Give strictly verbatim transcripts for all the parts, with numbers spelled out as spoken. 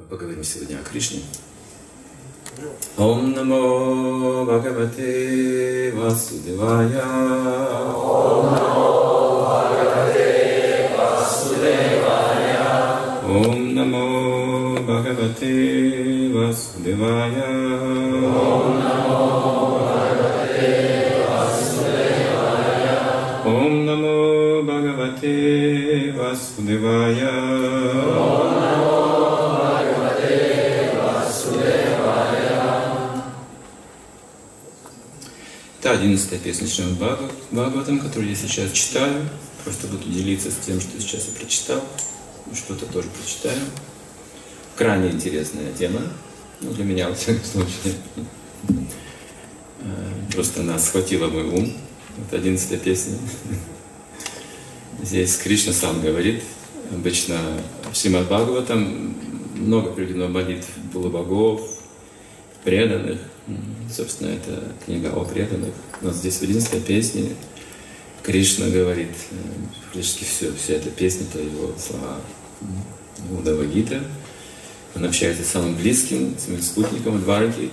Поговорим сегодня о Кришне. Ом намо Бхагавате Васудевая. Ом намо Бхагавате Васудевая. Ом намо Бхагавате Васудевая. Ом намо Бхагавате Васудевая. Ом намо Бхагавате Васудевая. Это одиннадцатая песня Шримад Бхагаватам, которую я сейчас читаю. Просто буду делиться с тем, что сейчас я прочитал. Что-то тоже прочитаю. Крайне интересная тема. Ну, для меня, во всяком случае. Просто она схватила мой ум. Это одиннадцатая песня. Здесь Кришна сам говорит. Обычно в Шримад Бхагаватам много приведено молитв полубогов, преданных. Собственно, это книга о преданных. Но здесь в одиннадцатой песне Кришна говорит, практически все, вся эта песня, это его слова Удава Гита. Он общается с самым близким, своим спутником Двараки,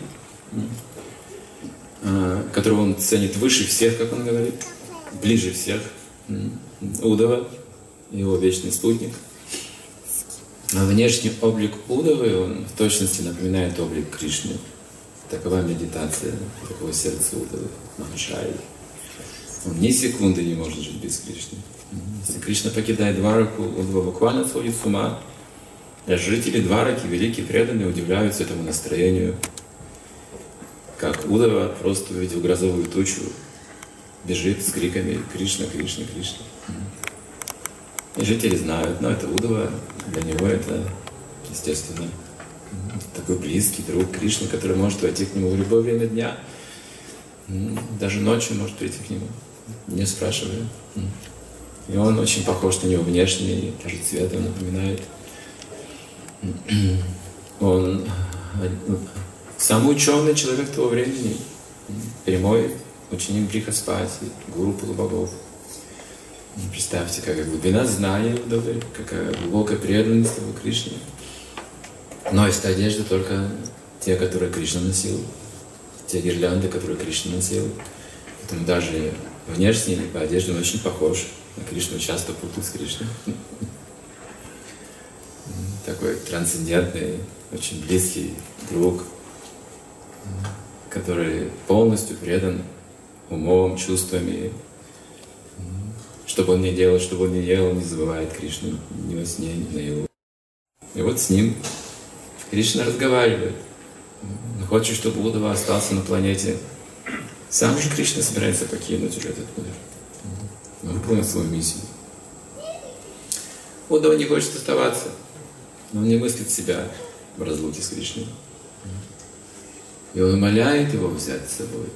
которого он ценит выше всех, как он говорит, ближе всех. Удава, его вечный спутник. А внешний облик Удавы, он в точности напоминает облик Кришны. Такова медитация, такого сердца Удавы, Махашаи. Он ни секунды не может жить без Кришны. Если Кришна покидает Двараку, Удава буквально сходит с ума. Даже жители Двараки, великие преданные, удивляются этому настроению. Как Удава, просто увидел грозовую тучу, бежит с криками «Кришна, Кришна, Кришна». И жители знают, но это Удава, для него это, естественно, такой близкий друг Кришны, который может войти к нему в любое время дня. Даже ночью может прийти к нему, не спрашивая. И он очень похож на него внешне, даже цветом напоминает. Он самый ученый человек того времени, прямой ученик Брихаспати, гуру полубогов. Представьте, какая глубина знания Удавы, какая глубокая преданность его Кришне. Носит одежды только те, которые Кришна носил, те гирлянды, которые Кришна носил. Поэтому даже внешне по одежде он очень похож на Кришну, часто путают с Кришной. Такой трансцендентный, очень близкий друг, который полностью предан умом, чувствами. Что бы он ни делал, что бы он ни делал, не забывает Кришну ни во сне, ни наяву. И вот с ним Кришна разговаривает. Он хочет, чтобы Удава остался на планете. Сам же Кришна собирается покинуть уже этот мир. Он выполнил свою миссию. Удава не хочет оставаться. Он не мыслит себя в разлуке с Кришной. И он умоляет его взять с собой.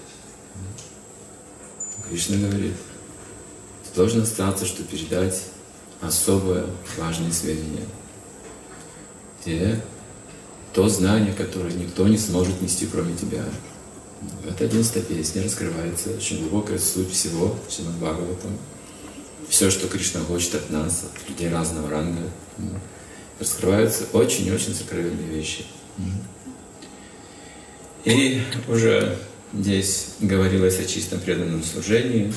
Кришна говорит: ты должен остаться, чтобы передать особое важные сведения. Те, то знание, которое никто не сможет нести, кроме тебя. В этой одиннадцатой песне раскрывается очень глубокая суть всего Шримад Бхагаватам. Все, что Кришна хочет от нас, от людей разного ранга. Раскрываются очень-очень сокровенные вещи. И уже здесь говорилось о чистом преданном служении,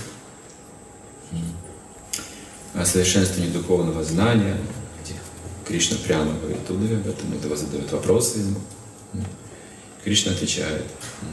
о совершенствовании духовного знания. Кришна прямо говорит Удаве об этом, Удава задает вопросы ему. Кришна отвечает.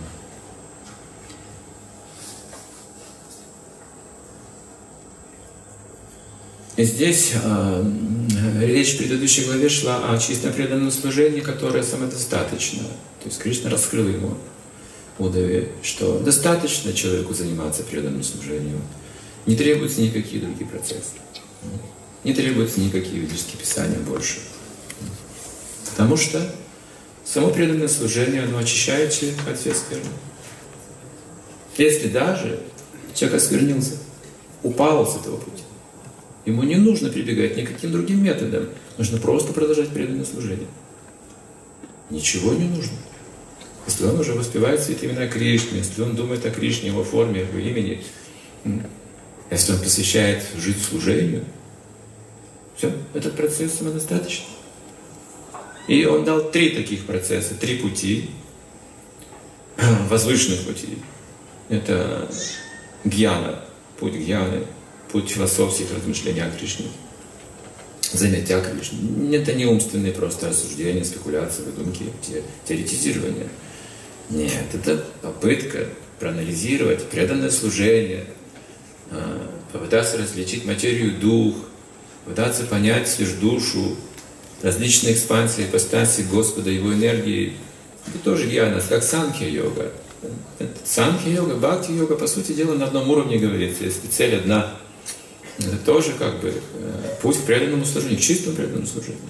И здесь э, речь в предыдущей главе шла о чистом преданном служении, которое самодостаточно. То есть Кришна раскрыл ему, Удаве, что достаточно человеку заниматься преданным служением. Не требуются никакие другие процессы. Не требуются никакие ведические писания больше. Потому что само преданное служение, оно очищает человека от всех скверн. Если даже человек осквернился, упал с этого пути, ему не нужно прибегать никаким другим методом. Нужно просто продолжать преданное служение. Ничего не нужно. Если он уже воспевает святые имена Кришны, если он думает о Кришне, его форме, его имени, если он посвящает жизнь служению, все, этот процесс самодостаточный. И он дал три таких процесса, три пути, возвышенных путей. Это гьяна, путь гьяны, путь философских размышлений о Кришне, занятия о Кришне. Это не умственные просто рассуждения, спекуляции, выдумки, теоретизирование. Нет, это попытка проанализировать преданное служение, попытаться различить материю и дух, пытаться понять лишь душу, различные экспансии, ипостаси Господа, Его энергии. Это тоже гьяна, как санхья-йога. Санхья-йога, бхакти-йога, по сути дела, на одном уровне говорится, если цель одна. Это тоже как бы путь к преданному служению, к чистому преданному служению.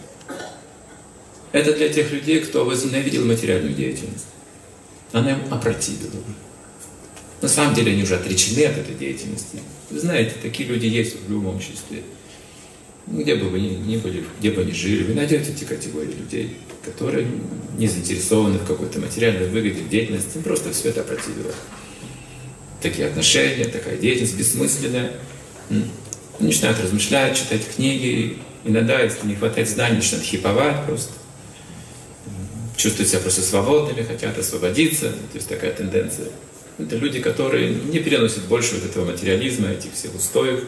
Это для тех людей, кто возненавидел материальную деятельность. Она им опротивила уже. На самом деле они уже отречены от этой деятельности. Вы знаете, такие люди есть в любом обществе. Где бы вы ни, ни были, где бы ни жили, вы найдете эти категории людей, которые не заинтересованы в какой-то материальной выгоде, в деятельности, им просто все это опротивило. Такие отношения, такая деятельность бессмысленная. Начинают размышлять, читать книги. Иногда, если не хватает знаний, начинают хиповать просто. Чувствуют себя просто свободными, хотят освободиться. То есть такая тенденция. Это люди, которые не переносят больше вот этого материализма, этих всех устоев.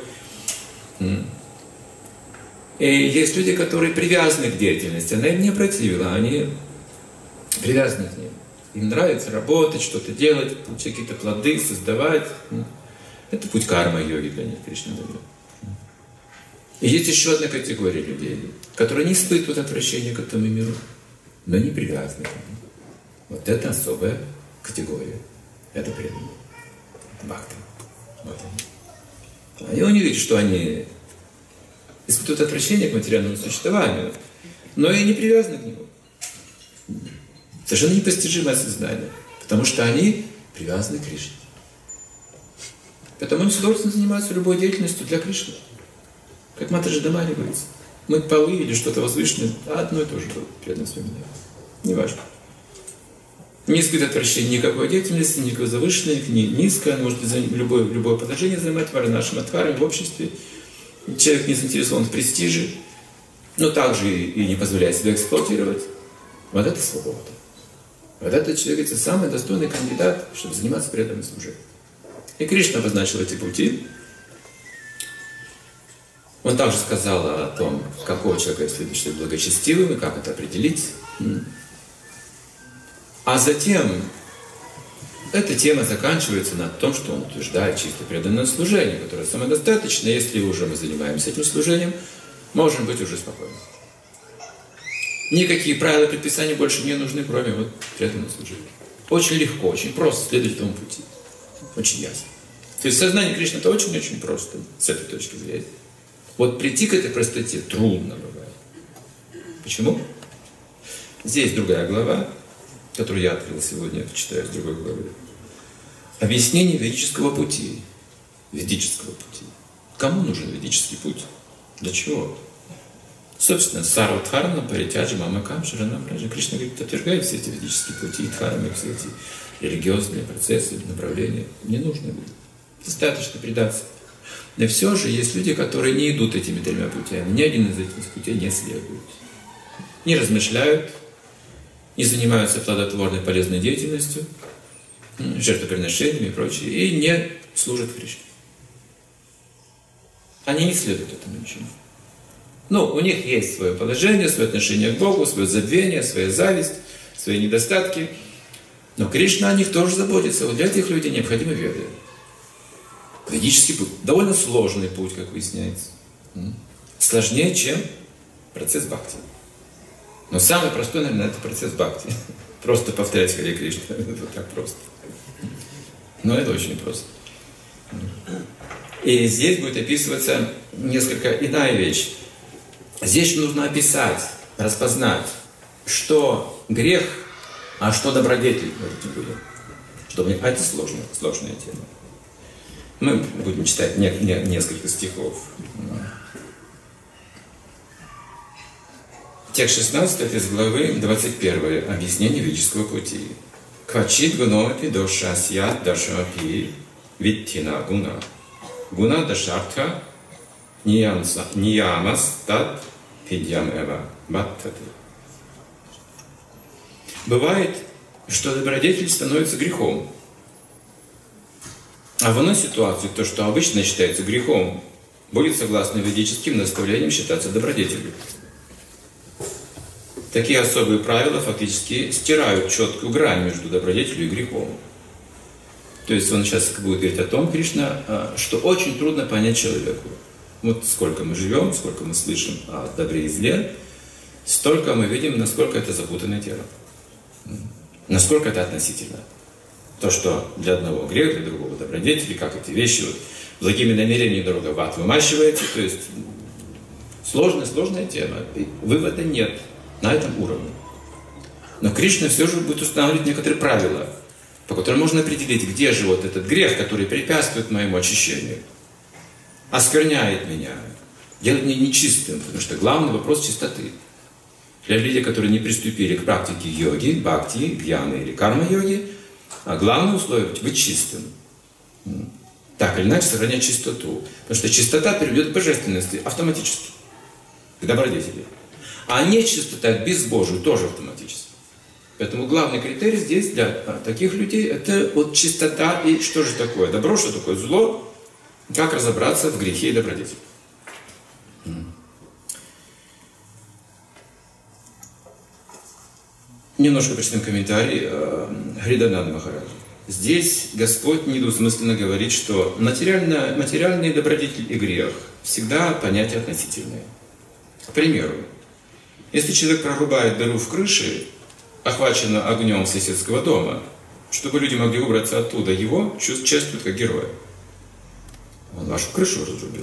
И есть люди, которые привязаны к деятельности. Она им не противила, они привязаны к ней. Им нравится работать, что-то делать, получать какие-то плоды, создавать. Это путь карма-йоги для них, Кришна дает. И есть еще одна категория людей, которые не испытывают отвращения к этому миру, но не привязаны к нему. Вот это особая категория. Это преданные. Это бхакти. Вот они. И они видят, что они испытывают отвращение к материальному существованию, но и не привязаны к нему. Совершенно непостижимое сознание, потому что они привязаны к Кришне. Поэтому они с удовольствием занимаются любой деятельностью для Кришны. Как Матаджи Дамари говорится, мыть полы или что-то возвышенное, одно и то же было преданность вспоминать. Неважно. Не испытывает отвращения никакой деятельности, никакой завышенной, ни низкой, он может любое, любое положение занимать в варнашем адхаре, в обществе. Человек не заинтересован в престиже, но также и не позволяет себя эксплуатировать. Вот это свобода. Вот это человек, это самый достойный кандидат, чтобы заниматься преданным служением. И Кришна обозначил эти пути. Он также сказал о том, какого человека следует считать благочестивым и как это определить. А затем эта тема заканчивается на том, что он утверждает чисто преданное служение, которое самодостаточно, если уже мы занимаемся этим служением, можем быть уже спокойны. Никакие правила и предписания больше не нужны, кроме вот преданного служения. Очень легко, очень просто следовать этому пути. Очень ясно. То есть сознание Кришны это очень-очень просто с этой точки зрения. Вот прийти к этой простоте трудно бывает. Почему? Здесь другая глава, которую я открыл сегодня, читаю с другой главы. Объяснение ведического пути. Ведического пути. Кому нужен ведический путь? Для чего? Собственно, Сарвадхарна, Паритяджа, Мамакам, Шаранам, Раджа. Кришна говорит, отвергает все эти ведические пути, дхармы, все эти религиозные процессы, направления. Не нужно будет. Достаточно предаться. Но все же есть люди, которые не идут этими тремя путями. Ни один из этих путей не следует. Не размышляют, не занимаются плодотворной полезной деятельностью, жертвоприношениями и прочее, и не служат Кришне. Они не следуют этому ничему. Ну, у них есть свое положение, свое отношение к Богу, свое забвение, своя зависть, свои недостатки. Но Кришна о них тоже заботится. Вот для этих людей необходимо веда. Ведический путь. Довольно сложный путь, как выясняется. Сложнее, чем процесс бхакти. Но самый простой, наверное, это процесс бхакти. Просто повторять Харе Кришна. Это вот так просто. Но это очень просто. И здесь будет описываться несколько иная вещь. Здесь нужно описать, распознать, что грех, а что добродетель. Чтобы... А это сложная, сложная тема. Мы будем читать не, не, несколько стихов. Текст шестнадцатый из главы двадцать первой. Объяснение ведического пути. Квачит гунопи дошасьят дашапи виттина гуна. Гуна дашартха ниямас тат пидьям эва баттати. Бывает, что добродетель становится грехом. А в иной ситуации то, что обычно считается грехом, будет, согласно ведическим наставлениям, считаться добродетелью. Такие особые правила фактически стирают четкую грань между добродетелью и грехом. То есть он сейчас будет говорить о том, Кришна, что очень трудно понять человеку. Вот сколько мы живем, сколько мы слышим о добре и зле, столько мы видим, насколько это запутанное тело. Насколько это относительно. То, что для одного грех, для другого добродетель, как эти вещи вот, благими намерениями дорога в ад вымащиваете, то есть сложная, сложная тема. Вывода нет на этом уровне. Но Кришна все же будет устанавливать некоторые правила, по которым можно определить, где же вот этот грех, который препятствует моему очищению, оскверняет меня, делает меня нечистым, потому что главный вопрос чистоты. Для людей, которые не приступили к практике йоги, бхакти, гьяны или карма-йоги, а главное условие – быть чистым. Так или иначе сохранять чистоту. Потому что чистота приведет к божественности автоматически, к добродетели. А нечистота к безбожию тоже автоматически. Поэтому главный критерий здесь для таких людей – это вот чистота и что же такое добро, что такое зло, как разобраться в грехе и добродетели. Немножко прочтем комментарий Хридананда Махараджа. Здесь Господь недвусмысленно говорит, что материально, материальный добродетель и грех всегда понятия относительные. К примеру, если человек прорубает дыру в крыше, охваченную огнем соседского дома, чтобы люди могли убраться оттуда, его чувствуют как героя. Он вашу крышу разрубил.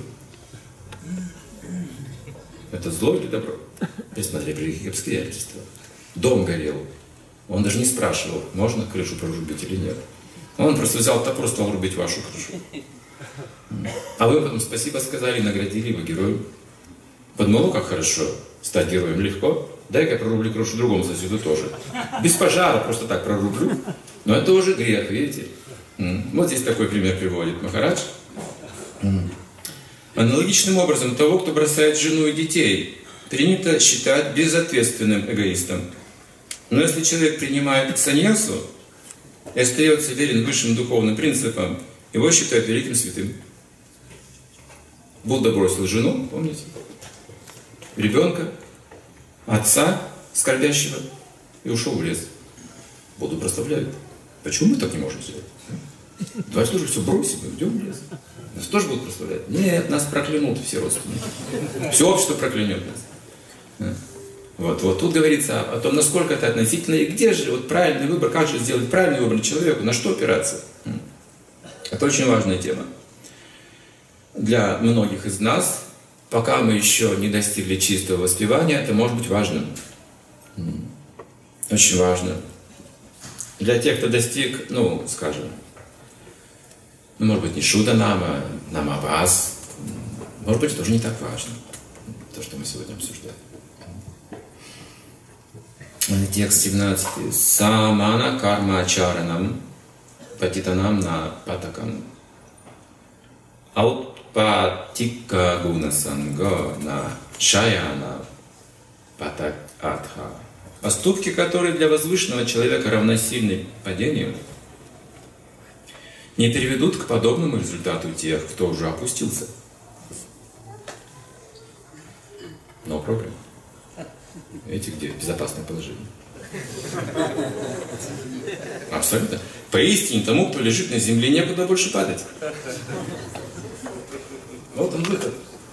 Это зло или добро? Смотри, при каких обстоятельствах. Дом горел. Он даже не спрашивал, можно крышу прорубить или нет. Он просто взял топор, стал рубить вашу крышу. А вы потом спасибо сказали, наградили его героем. Подумал, как хорошо, стать героем легко. Дай-ка я прорублю крышу другому соседу тоже. Без пожара, просто так прорублю. Но это уже грех, видите. Вот здесь такой пример приводит Махарадж. Аналогичным образом, того, кто бросает жену и детей, принято считать безответственным эгоистом. Но если человек принимает саньясу и остается верен высшим духовным принципам, его считают великим святым. Будда бросил жену, помните? Ребенка, отца скорбящего и ушел в лес. Будду прославляют. Почему мы так не можем сделать? Давайте тоже все бросим и уйдем в лес. Нас тоже будут прославлять? Нет, нас проклянут все родственники. Все общество проклянет нас. Вот, вот тут говорится о том, насколько это относительно, и где же вот правильный выбор, как же сделать правильный выбор человеку, на что опираться. Это очень важная тема. Для многих из нас, пока мы еще не достигли чистого воспевания, это может быть важным. Очень важно. Для тех, кто достиг, ну, скажем, ну, может быть, не Шуда Нама, Намавас, может быть, тоже не так важно, то, что мы сегодня обсуждаем. Текст семнадцатый. Самана карма ачаранам патитанам на патакам. Аутпатика гуна санга на шаяна патак адха. Поступки, которые для возвышенного человека равносильны падению, не приведут к подобному результату тех, кто уже опустился. No problem. Видите, где безопасное положение? Абсолютно. Поистине тому, кто лежит на земле, некуда больше падать. Вот он выход.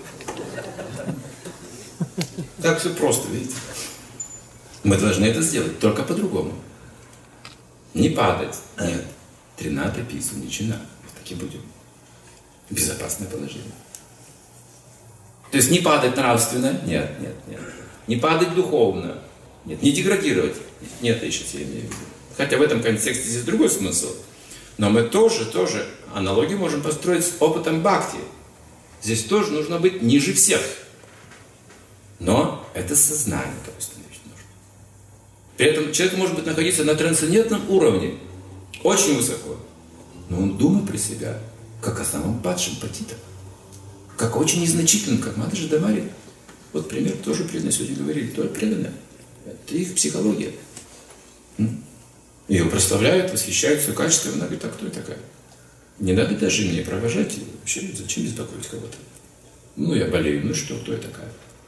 Так все просто, видите? Мы должны это сделать, только по-другому. Не падать. Нет. Трината пису ничина. Так и будем. Безопасное положение. То есть не падать нравственно? Нет, нет, нет. Не падать духовно. Нет, не деградировать. Нет, это еще я имею в виду. Хотя в этом контексте здесь другой смысл. Но мы тоже, тоже аналогию можем построить с опытом бхакти. Здесь тоже нужно быть ниже всех. Но это сознание, как установить нужно. При этом человек может быть находиться на трансцендентном уровне. Очень высоко. Но он думает про себя, как о самом падшем патита. Как очень незначительным, как Мадхаджи Дамари. Вот пример тоже преданные сегодня говорили, тоже преданные. Это их психология. Ее прославляют, восхищают свое качество. Она говорит, а кто я такая? Не надо даже мне провожать. Вообще, зачем беспокоить кого-то? Ну, я болею, ну и что, кто я такая?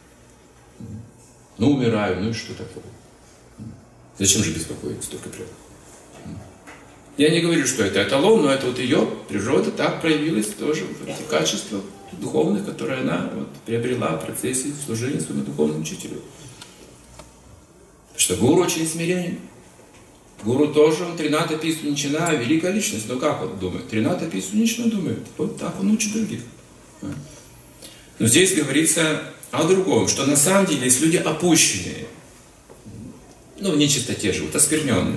Ну, умираю, ну и что такое? Зачем же беспокоиться только прям? Я не говорю, что это эталон, но это вот ее природа так проявилась тоже, вот эти качества духовных, которые она вот приобрела в процессе служения своему духовному учителю. Потому что гуру очень смиренен. Гуру тоже, он Трината Писуничина, великая личность. Но как он думает? Трината Писуничина думает. Вот так он учит других. Но здесь говорится о другом, что на самом деле есть люди опущенные. Ну, в нечистоте живут, оскверненные.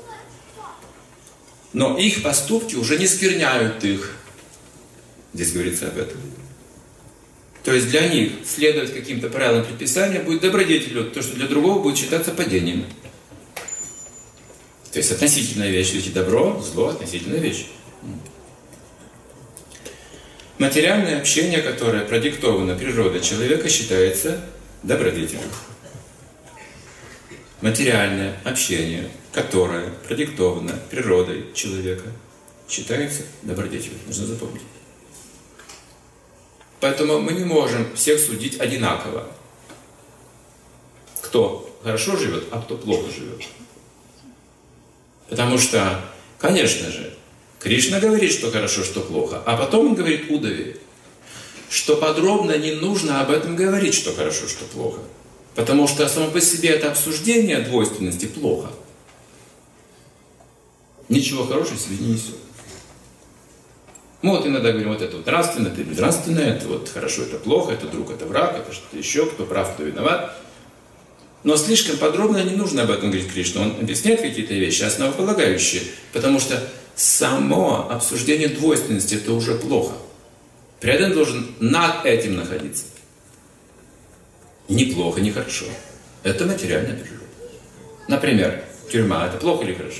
Но их поступки уже не скверняют их. Здесь говорится об этом. То есть для них следовать каким-то правилам предписания будет добродетелью, то, что для другого будет считаться падением. То есть относительная вещь, ведь добро, зло, относительная вещь. Материальное общение, которое продиктовано природой человека, считается добродетелью. Материальное общение, которое продиктовано природой человека, считается добродетелью. Нужно запомнить. Поэтому мы не можем всех судить одинаково. Кто хорошо живет, а кто плохо живет. Потому что, конечно же, Кришна говорит, что хорошо, что плохо, а потом он говорит Удаве, что подробно не нужно об этом говорить, что хорошо, что плохо. Потому что само по себе это обсуждение двойственности плохо. Ничего хорошего себе не несет. Мы вот иногда говорим, вот это вот нравственно, это безнравственно, это вот хорошо, это плохо, это друг, это враг, это что-то еще, кто прав, кто виноват. Но слишком подробно не нужно об этом говорить Кришна. Он объясняет какие-то вещи основополагающие, потому что само обсуждение двойственности это уже плохо. Преданный должен над этим находиться. Ни плохо, ни хорошо. Это материальная природа. Например, тюрьма это плохо или хорошо?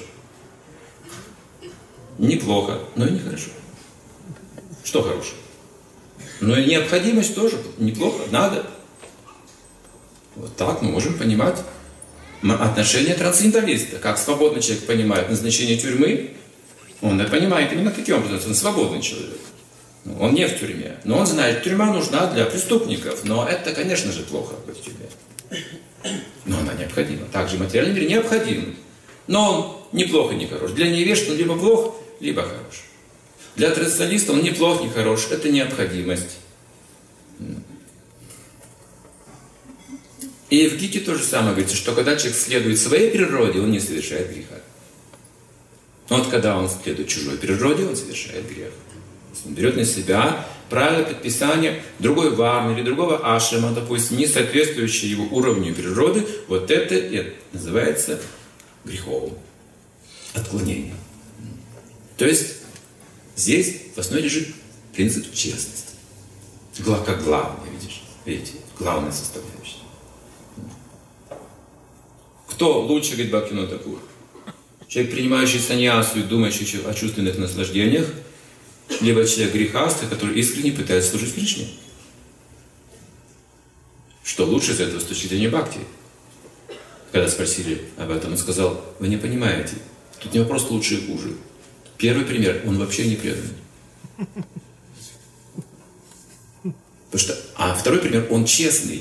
Неплохо, но и не хорошо. Что хорошего? Но и необходимость тоже неплохо, надо. Вот так мы можем понимать отношение трансценденталиста. Как свободный человек понимает назначение тюрьмы, он это понимает именно таким образом. Он свободный человек. Он не в тюрьме. Но он знает, что тюрьма нужна для преступников. Но это, конечно же, плохо быть в тюрьме. Но она необходима. Также материальный мир необходим. Но он ни плох и ни хорош. Для невежд он либо плох, либо хорош. Для трансценденталиста он ни плох, ни хорош. Это необходимость. И в Гите то же самое говорится, что когда человек следует своей природе, он не совершает греха. Но вот когда он следует чужой природе, он совершает грех. Он берет на себя правила предписания другой варны или другого ашрама, допустим, не соответствующие его уровню природы, вот это и называется греховым. Отклонением. То есть здесь в основе лежит принцип честности. Как главное, видишь? Видите? Главная составляющая. Кто лучше, говорит Бхактивинода Тхакур? Человек, принимающий саньясу и думающий о чувственных наслаждениях, либо человек грехастый, который искренне пытается служить Кришне. Что лучше из этого с точки зрения бхакти? Когда спросили об этом, он сказал, вы не понимаете, тут не вопрос лучше и хуже. Первый пример, он вообще не преданный. Потому что, а второй пример, он честный.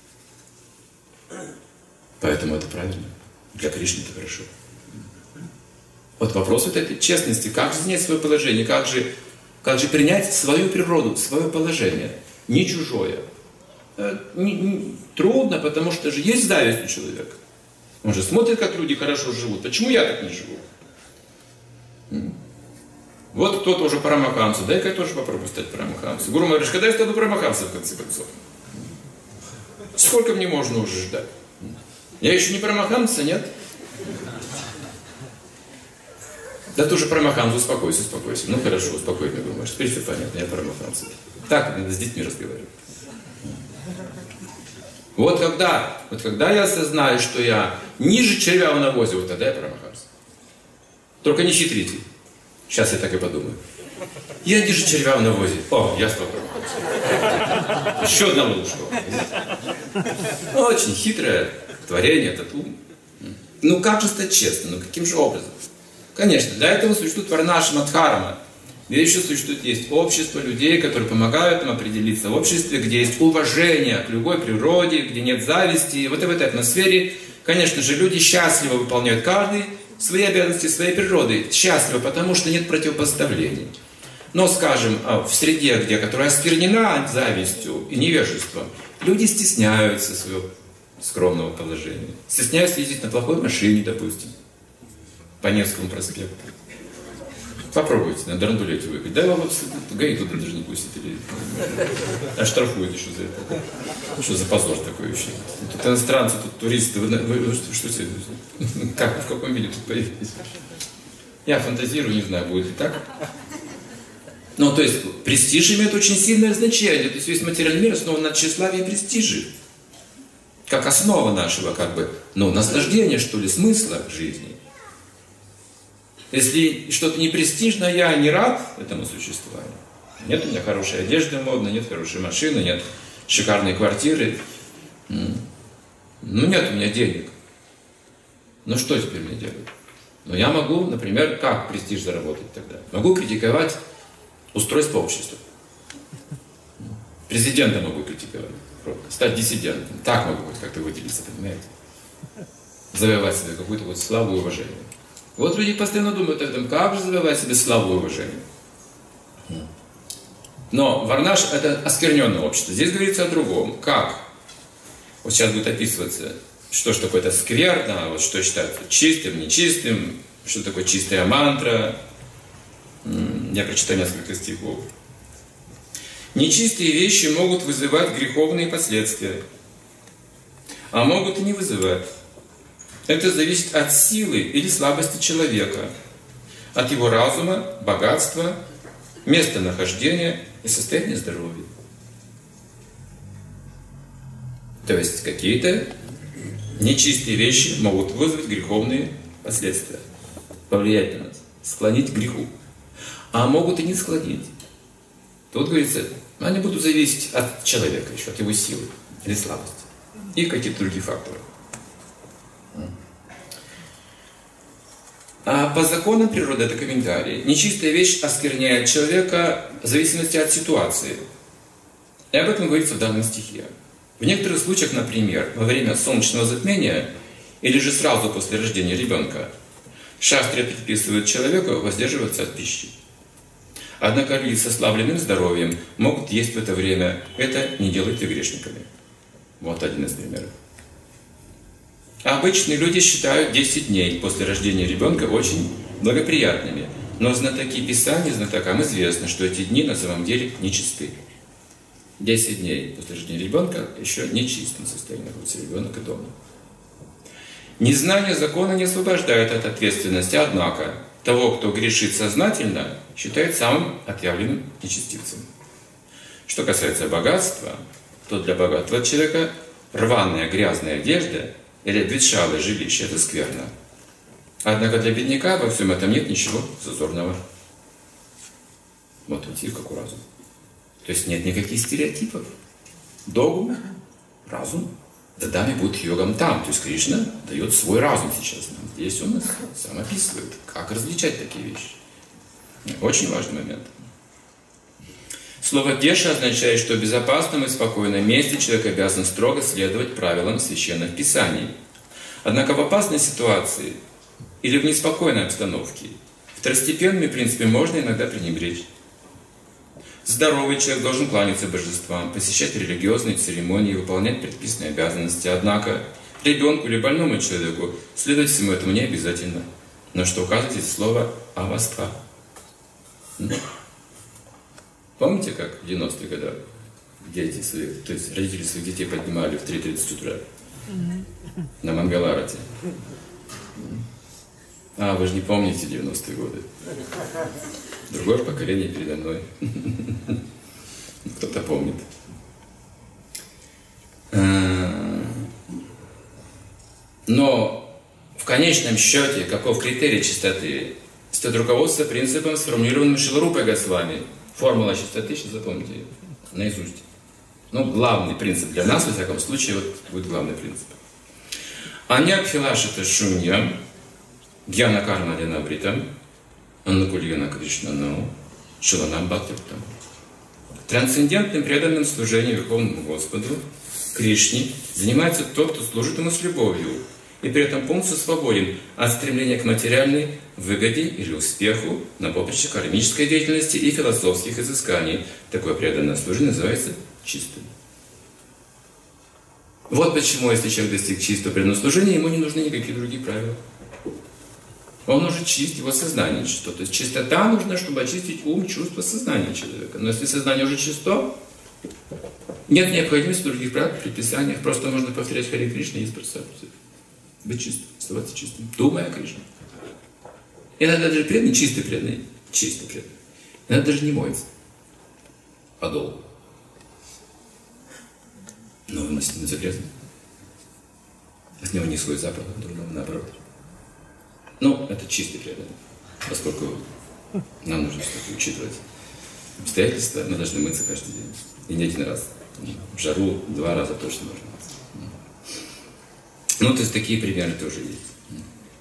Поэтому это правильно. Для Кришны это хорошо. Вот вопрос вот этой честности. Как же занять свое положение? Как же, как же принять свою природу, свое положение? Не чужое. Не, не, трудно, потому что же есть зависть у человека. Он же смотрит, как люди хорошо живут. Почему я так не живу? Вот кто-то уже парамахамса. Дай-ка я тоже попробую стать парамахамсом. Гуру Махарадж, когда я стану парамахамсом в конце концов? Сколько мне можно уже ждать? Я еще не парамахамса, нет? Да ты уже парамахамса, успокойся, успокойся. Ну хорошо, успокойся, думаешь. Теперь все понятно, я парамахамса. Так надо с детьми разговаривать. Вот когда, вот когда я осознаю, что я ниже червя в навозе, вот тогда я парамахамса. Только не хитрите. Сейчас я так и подумаю. Я ниже червя в навозе. О, я стал парамахамса. Еще одна ловушка. Очень хитрое творение, этот ум. Ну как же стать честным? Ну каким же образом? Конечно, для этого существует Варнашрама Дхарма, где еще существует есть общество людей, которые помогают им определиться в обществе, где есть уважение к любой природе, где нет зависти. И вот в этой атмосфере, конечно же, люди счастливо выполняют каждый свои обязанности своей природы. Счастливо, потому что нет противопоставлений. Но, скажем, в среде, где, которая осквернена завистью и невежеством, люди стесняются своего скромного положения. Стесняются ездить на плохой машине, допустим, по Невскому проспекту. Попробуйте на драндулете выехать. Да, вам ГАИ туда даже не пустит. Или оштрафуют еще за это. Что за позор такой вообще? Тут иностранцы, тут туристы. Вы, вы, вы что, что себе? Как, в каком виде тут появились? Я фантазирую, не знаю, будет ли так. Ну, то есть, престиж имеет очень сильное значение. То есть, весь материальный мир основан на тщеславии и престиже. Как основа нашего, как бы, ну, наслаждения, что ли, смысла жизни. Если что-то не престижно, я не рад этому существованию. Нет у меня хорошей одежды модной, нет хорошей машины, нет шикарной квартиры. Ну, нет у меня денег. Ну, что теперь мне делать? Ну, я могу, например, как престиж заработать тогда? Могу критиковать устройство общества. Президента могу критиковать. Стать диссидентом. Так могу хоть как-то выделиться, понимаете? Завоевать себе какую-то вот славу и уважение. Вот люди постоянно думают о том, как же завоевать себе славу и уважение. Но Варнаш — это оскверненное общество. Здесь говорится о другом. Как? Вот сейчас будет описываться, что ж такое это скверно, вот что считается чистым, нечистым, что такое чистая мантра. Я прочитаю несколько стихов. Нечистые вещи могут вызывать греховные последствия, а могут и не вызывать. Это зависит от силы или слабости человека, от его разума, богатства, местонахождения и состояния здоровья. То есть какие-то нечистые вещи могут вызвать греховные последствия, повлиять на нас, склонить к греху, а могут и не склонить. Тут говорится, они будут зависеть от человека еще, от его силы или слабости и какие-то другие факторы. А по законам природы, это комментарий, нечистая вещь оскверняет человека в зависимости от ситуации. И об этом говорится в данном стихе. В некоторых случаях, например, во время солнечного затмения или же сразу после рождения ребенка, шастры предписывают человеку воздерживаться от пищи. Однако люди со слабленным здоровьем могут есть в это время. Это не делает их грешниками. Вот один из примеров. Обычные люди считают десять дней после рождения ребенка очень благоприятными. Но знатоки Писания, знатокам известно, что эти дни на самом деле нечисты. десять дней после рождения ребенка еще не чистым состоянии находится ребенок и дома. Незнание закона не освобождает от ответственности, однако того, кто грешит сознательно, считает самым отъявленным нечестивцем. Что касается богатства, то для богатого человека рваная грязная одежда или обветшалое жилище – это скверно. Однако для бедняка во всем этом нет ничего зазорного. Вот мотив как у разума. То есть нет никаких стереотипов. Догма, разум, дадами будет йогам там. То есть Кришна дает свой разум сейчас. Здесь он нас сам описывает, как различать такие вещи. Очень важный момент. Слово «деша» означает, что в безопасном и спокойном месте человек обязан строго следовать правилам священных писаний. Однако в опасной ситуации или в неспокойной обстановке второстепенными принципами можно иногда пренебречь. Здоровый человек должен кланяться божествам, посещать религиозные церемонии, выполнять предписанные обязанности. Однако ребенку или больному человеку следовать всему этому не обязательно. Но что указывает здесь слово «авастха». Помните, как в девяностых годах дети своих, то есть родители своих детей поднимали в три тридцать утра на Мангаларате? А, вы же не помните девяностые годы. Другое поколение передо мной. Кто-то помнит. Но в конечном счете, каков критерий чистоты? Стоит руководство принципом, сформулированным Шиларупой Госвами. Формула чистоты, сейчас запомните ее наизусть. Ну, главный принцип для нас, во всяком случае, вот будет главный принцип. Аньябхилашита шуньям, гьяна карма динабритам, аннакульяна кришнану, шиланам бхактиптам. Трансцендентным преданным служением Верховному Господу, Кришне, занимается тот, кто служит ему с любовью, и при этом полностью свободен от стремления к материальной выгоде или успеху на поприще кармической деятельности и философских изысканий. Такое преданное служение называется чистым. Вот почему, если человек достиг чистого преданного служения, ему не нужны никакие другие правила. Он уже чист, его сознание чисто. То есть чистота нужна, чтобы очистить ум, чувство, сознание человека. Но если сознание уже чисто, нет необходимости в других правилах, предписаниях. Просто можно повторять Харе Кришна и исправить. Быть чистым, оставаться чистым, думая о Кришне. Иногда даже преданный, чистый преданный, чистый преданный. Иногда даже не моется подолгу. Но он не загрязнен. От него не исходит запах дурного, наоборот. Ну, это чистый преданный, поскольку нам нужно что-то учитывать. Обстоятельства, мы должны мыться каждый день. И не один раз. В жару два раза точно нужно мыться. Ну, то есть такие примеры тоже есть.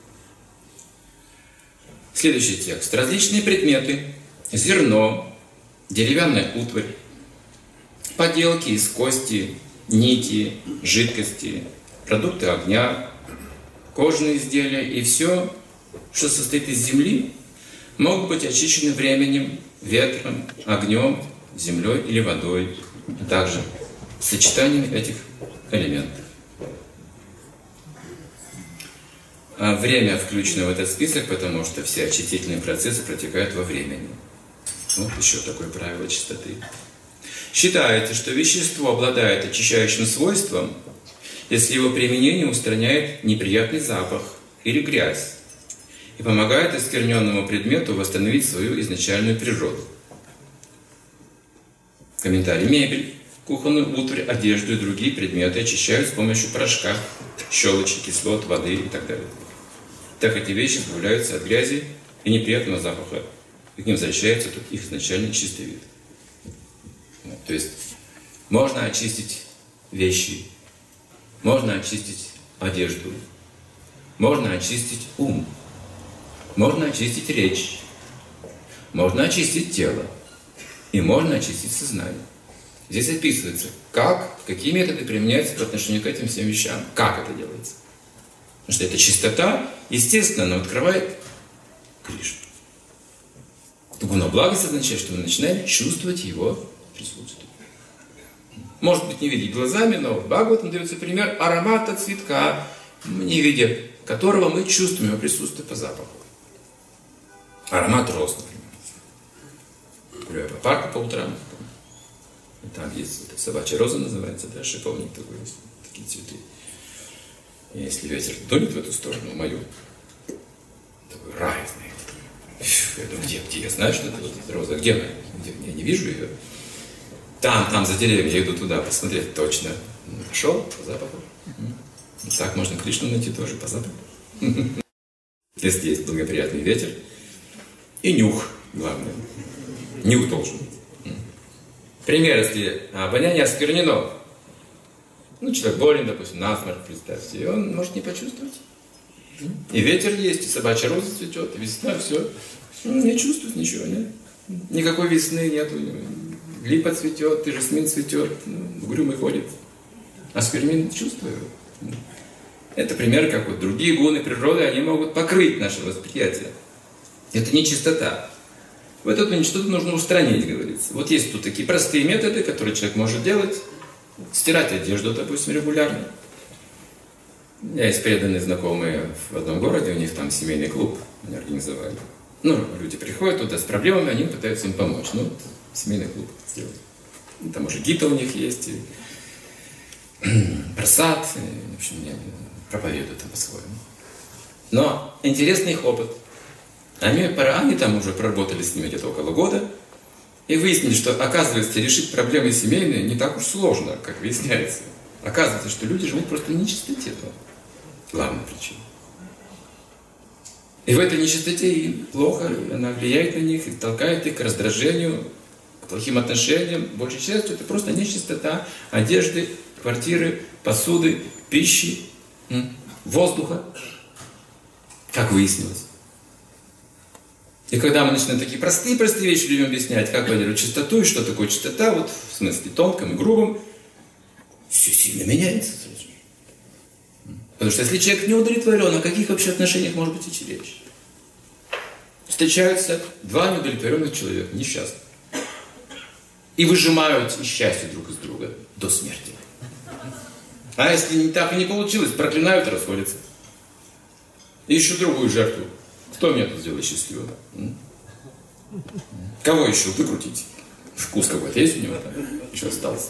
Следующий текст. Различные предметы, зерно, деревянная утварь, поделки из кости, нити, жидкости, продукты огня, кожаные изделия и все, что состоит из земли, могут быть очищены временем, ветром, огнем, землей или водой, а также сочетанием этих элементов. А время включено в этот список, потому что все очистительные процессы протекают во времени. Вот еще такое правило чистоты. Считается, что вещество обладает очищающим свойством, если его применение устраняет неприятный запах или грязь и помогает оскверненному предмету восстановить свою изначальную природу. Комментарий. Мебель, кухонную утварь, одежду и другие предметы очищают с помощью порошка, щелочи, кислот, воды и так далее. Так эти вещи избавляются от грязи и неприятного запаха, и к ним возвращается их изначально чистый вид. Вот, то есть можно очистить вещи, можно очистить одежду, можно очистить ум, можно очистить речь, можно очистить тело и можно очистить сознание. Здесь описывается, как, какие методы применяются по отношению к этим всем вещам, как это делается. Потому что эта чистота, естественно, она открывает Кришну. Гуна благость означает, что мы начинаем чувствовать его присутствие. Может быть, не видеть глазами, но в Бхагаватам дается пример аромата цветка, не видя которого мы чувствуем его присутствие по запаху. Аромат роз, например. Гуляю по парку по утрам. И там есть вот, собачья роза называется, да, шиповник такой, такие цветы. И если ветер дунет в эту сторону, мою, такой рай, знаете. Я думаю, где, где? Я знаю, что это вот роза. Где она? Где? Я не вижу ее. Там, там, за деревьями. Я иду туда посмотреть. Точно. Пошел по запаху. Угу. Так можно Кришну найти тоже по запаху. Если есть благоприятный ветер. И нюх, главное. Нюх должен быть. Пример, если обоняние осквернено. Ну, человек болен, допустим, насморк, представьте, и он может не почувствовать. И ветер есть, и собачья роза цветет, и весна, все. Он не чувствует ничего, нет? Никакой весны нету. Липа цветет, и жасмин цветет, ну, угрюмый ходит. А сквермин чувствует. Это пример, как вот другие гуны природы, они могут покрыть наше восприятие. Это не чистота. Вот это что-то нужно устранить, говорится. Вот есть тут такие простые методы, которые человек может делать. Стирать одежду, допустим, регулярно. У меня есть преданные знакомые в одном городе, у них там семейный клуб они организовали. Ну, люди приходят туда с проблемами, они пытаются им помочь. Ну, вот, семейный клуб сделать. Там уже гита у них есть, и просад, и, в общем, проповедуют там по-своему. Но интересный их опыт. Они, они там уже проработали с ними где-то около года, и выяснили, что, оказывается, решить проблемы семейные не так уж сложно, как выясняется. Оказывается, что люди живут просто в нечистоте. Это главная причина. И в этой нечистоте им плохо, она влияет на них, и толкает их к раздражению, к плохим отношениям. Большей частью это просто нечистота одежды, квартиры, посуды, пищи. воздуха, как выяснилось. И когда мы начинаем такие простые-простые вещи людям объяснять, как поддерживать чистоту и что такое чистота, вот в смысле тонком и грубом, все сильно меняется сразу. Потому что если человек не удовлетворен, о каких вообще отношениях может быть идти речь? Встречаются два неудовлетворенных человека, несчастных, и выжимают из счастья друг из друга до смерти. А если не так и не получилось, проклинают и расходятся. Ищут другую жертву. Кто меня тут сделает счастливым? Кого еще выкрутить? Вкус какой-то есть у него там? Еще остался.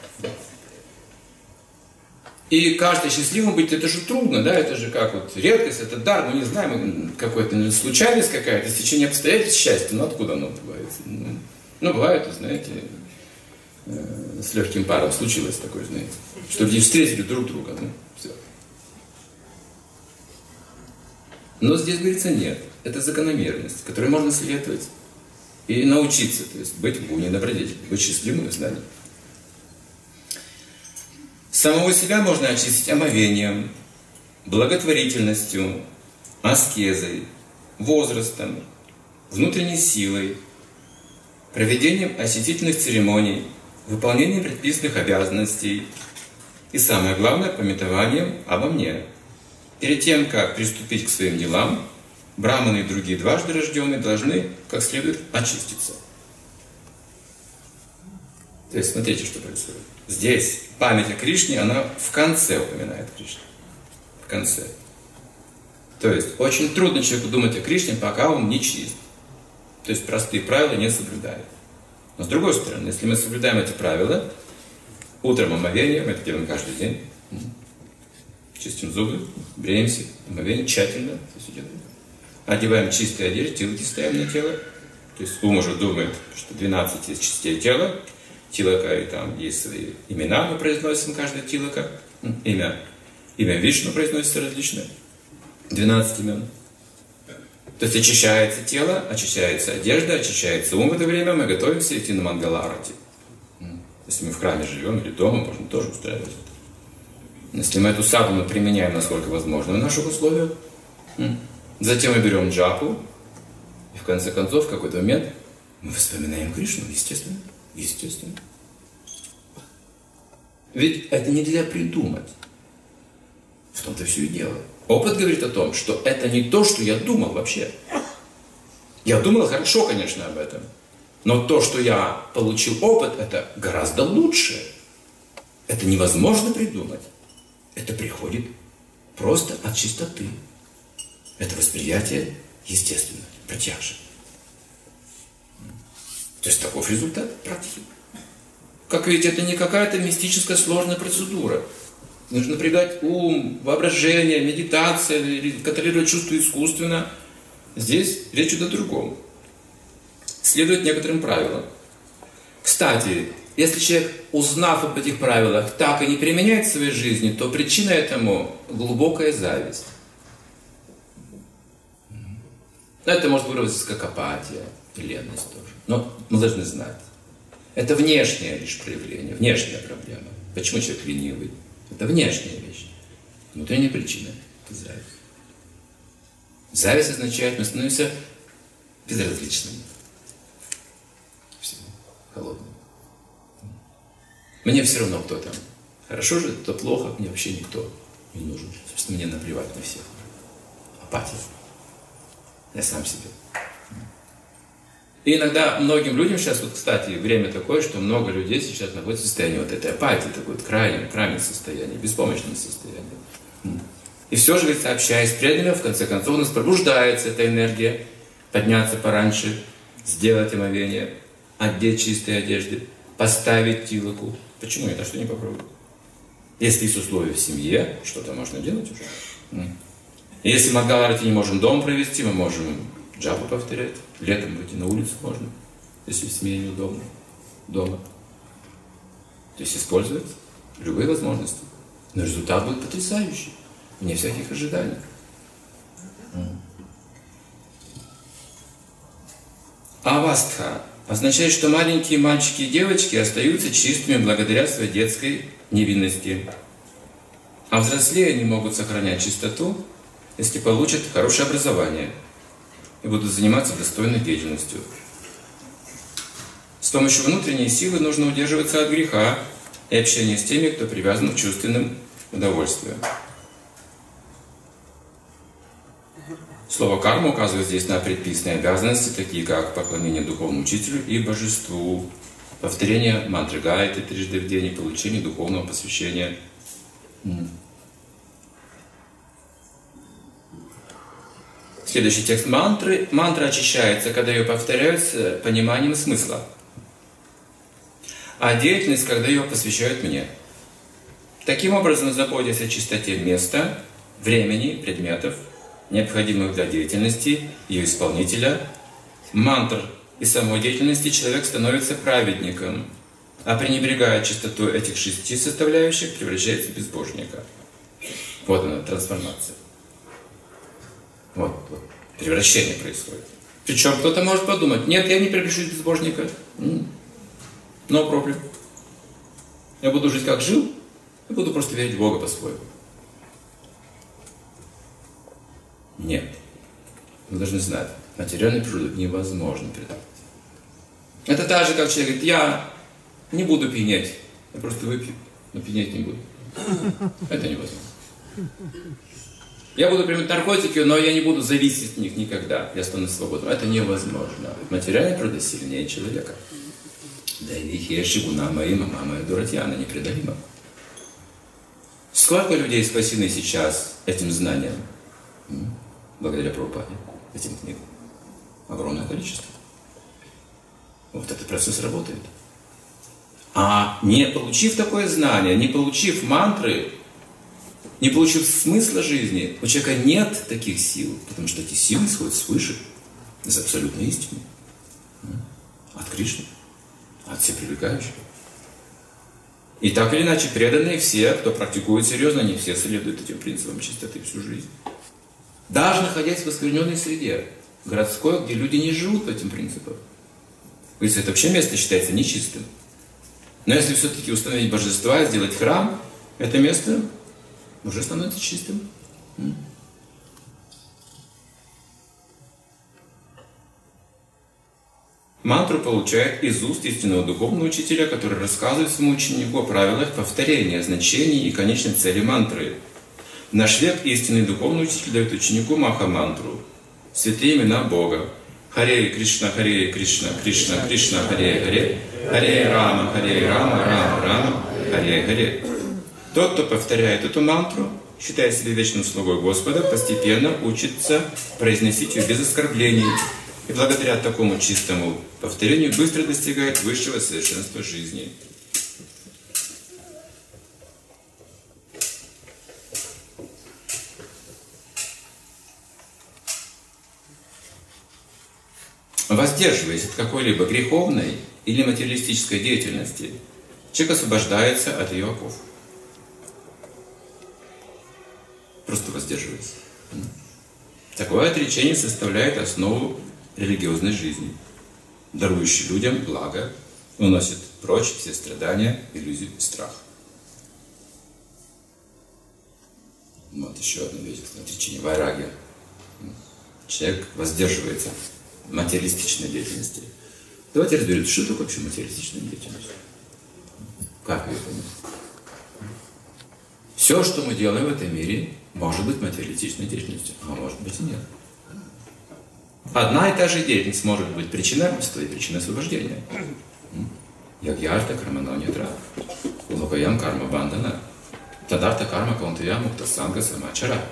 И каждый счастливым быть, это же трудно, да? Это же как вот редкость, это дар, мы не знаем, какая-то случайность какая-то, стечение обстоятельств счастья, ну откуда оно бывает? Ну, бывает, знаете, с легким паром случилось такое, знаете, что люди встретили друг друга, ну, все. Но здесь говорится нет. Это закономерность, которой можно следовать и научиться, то есть быть в уме добродетели, быть счастливым в знании. Самого себя можно очистить омовением, благотворительностью, аскезой, возрастом, внутренней силой, проведением осветительных церемоний, выполнением предписанных обязанностей и, самое главное, памятованием обо мне. Перед тем, как приступить к своим делам, браманы и другие дважды рожденные должны как следует очиститься. То есть, смотрите, что происходит. Здесь память о Кришне, она в конце упоминает Кришну. В конце. То есть, очень трудно человеку думать о Кришне, пока он не чист. То есть, простые правила не соблюдает. Но с другой стороны, если мы соблюдаем эти правила, утром омовение, мы это делаем каждый день, чистим зубы, бреемся, омовение тщательно, одеваем чистые одежды, тилоки ставим на тело. То есть ум уже думает, что двенадцать есть частей тела, тилока, и там есть свои имена, мы произносим каждое тилока, имя, имя Вишну произносится различное, двенадцать имен. То есть очищается тело, очищается одежда, очищается ум в это время, мы готовимся идти на Мангаларати. Если мы в храме живем или дома, можно тоже устраивать это. Если мы эту садхану применяем, насколько возможно, в наших условиях, затем мы берем джапу, и в конце концов, в какой-то момент, мы вспоминаем Кришну, естественно, естественно. Ведь это не для придумать. В том-то все и дело. Опыт говорит о том, что это не то, что я думал вообще. Я думал хорошо, конечно, об этом. Но то, что я получил опыт, это гораздо лучше. Это невозможно придумать. Это приходит просто от чистоты. Это восприятие естественно, протяжи. То есть таков результат практики. Как видите, это не какая-то мистическая сложная процедура. Нужно напрягать ум, воображение, медитация, или контролировать чувство искусственно. Здесь речь идет о другом. Следует некоторым правилам. Кстати, если человек, узнав об этих правилах, так и не применяет в своей жизни, то причина этому глубокая зависть. Это может выразиться как апатия и ленность тоже. Но мы должны знать. Это внешнее лишь проявление, внешняя проблема. Почему человек ленивый? Это внешняя вещь. Внутренняя причина – это зависть. Зависть означает, мы становимся безразличными. Все, холодными. Мне все равно, кто там. Хорошо же, кто плохо, мне вообще никто не нужен. Собственно, мне наплевать на всех. Апатия. Я сам себе. И иногда многим людям сейчас, вот, кстати, время такое, что много людей сейчас находятся в состоянии вот этой апатии, такое вот крайнее, крайнее состояние, беспомощное состояние. И все же, говорится, общаясь с преданными, в конце концов у нас пробуждается эта энергия, подняться пораньше, сделать омовение, одеть чистые одежды, поставить тилоку. Почему я так что не попробую? Если есть условия в семье, что-то можно делать уже. Если мы Мангаларати не можем дома провести, мы можем джапу повторять. Летом выйти на улицу можно, если в семье неудобно, дома. То есть использовать любые возможности. Но результат будет потрясающий, вне всяких ожиданий. Авастха означает, что маленькие мальчики и девочки остаются чистыми благодаря своей детской невинности. А взрослее они могут сохранять чистоту, если получат хорошее образование и будут заниматься достойной деятельностью. С помощью внутренней силы нужно удерживаться от греха и общения с теми, кто привязан к чувственным удовольствиям. Слово «карма» указывает здесь на предписанные обязанности, такие как поклонение духовному учителю и божеству, повторение мантры Гайатри трижды в день и получение духовного посвящения. Следующий текст мантры. Мантра очищается, когда ее повторяют с пониманием смысла. А деятельность, когда ее посвящают мне. Таким образом, заботясь о чистоте места, времени, предметов, необходимых для деятельности ее исполнителя, мантр и самой деятельности, человек становится праведником, а пренебрегая чистоту этих шести составляющих, превращается в безбожника. Вот она, трансформация. Вот, вот, превращение происходит. Причем кто-то может подумать, нет, я не превращусь в безбожника. No problem. Я буду жить как жил, я буду просто верить в Бога по-своему. Нет. Вы должны знать, материальный природу невозможно предать. Это так же, как человек говорит, я не буду пьянеть, я просто выпью, но пьянеть не буду. Это невозможно. Я буду принимать наркотики, но я не буду зависеть от них никогда. Я стану свободным. Это невозможно. Материальная природа сильнее человека. Да и Хеши, Гуна, мои, мама, моя Дуратьяна непреодолима. Сколько людей спасены сейчас этим знанием? Благодаря Прабхупаде, этим книгам. Огромное количество. Вот этот процесс работает. А не получив такое знание, не получив мантры, не получив смысла жизни, у человека нет таких сил, потому что эти силы исходят свыше, из абсолютной истины, от Кришны, от всепривлекающего. И так или иначе, преданные все, кто практикует серьезно, они все следуют этим принципам чистоты всю жизнь. Даже находясь в оскверненной среде, городской, где люди не живут по этим принципам. Если это вообще место считается нечистым. Но если все-таки установить божества, сделать храм, это место уже становится чистым. Мантру получает из уст истинного духовного учителя, который рассказывает своему ученику о правилах повторения, значений и конечной цели мантры. В наш век истинный духовный учитель дает ученику Маха-мантру, святые имена Бога. Харе Кришна, Харе Кришна, Кришна, Кришна, Харе Харе, Харе Рама, Харе Рама, Рама, Рама, Харе Харе. Тот, кто повторяет эту мантру, считая себя вечным слугой Господа, постепенно учится произносить ее без оскорблений. И благодаря такому чистому повторению быстро достигает высшего совершенства жизни. Воздерживаясь от какой-либо греховной или материалистической деятельности, человек освобождается от ее оков. Просто воздерживаясь. Такое отречение составляет основу религиозной жизни, дарующей людям благо, уносит прочь все страдания, иллюзии и страх. Вот еще одно отречение — вайрагья. Человек воздерживается от материалистичной деятельности. Давайте разберем, что такое вообще материалистичная деятельность. Как ее понять? Все, что мы делаем в этом мире, может быть материалистичной деятельностью, а может быть и нет. Одна и та же деятельность может быть причиной рабства и причиной освобождения. Ягьярта кармано нитра, локаям карма бандана, тадарта карма каунтая муктасанга самачара.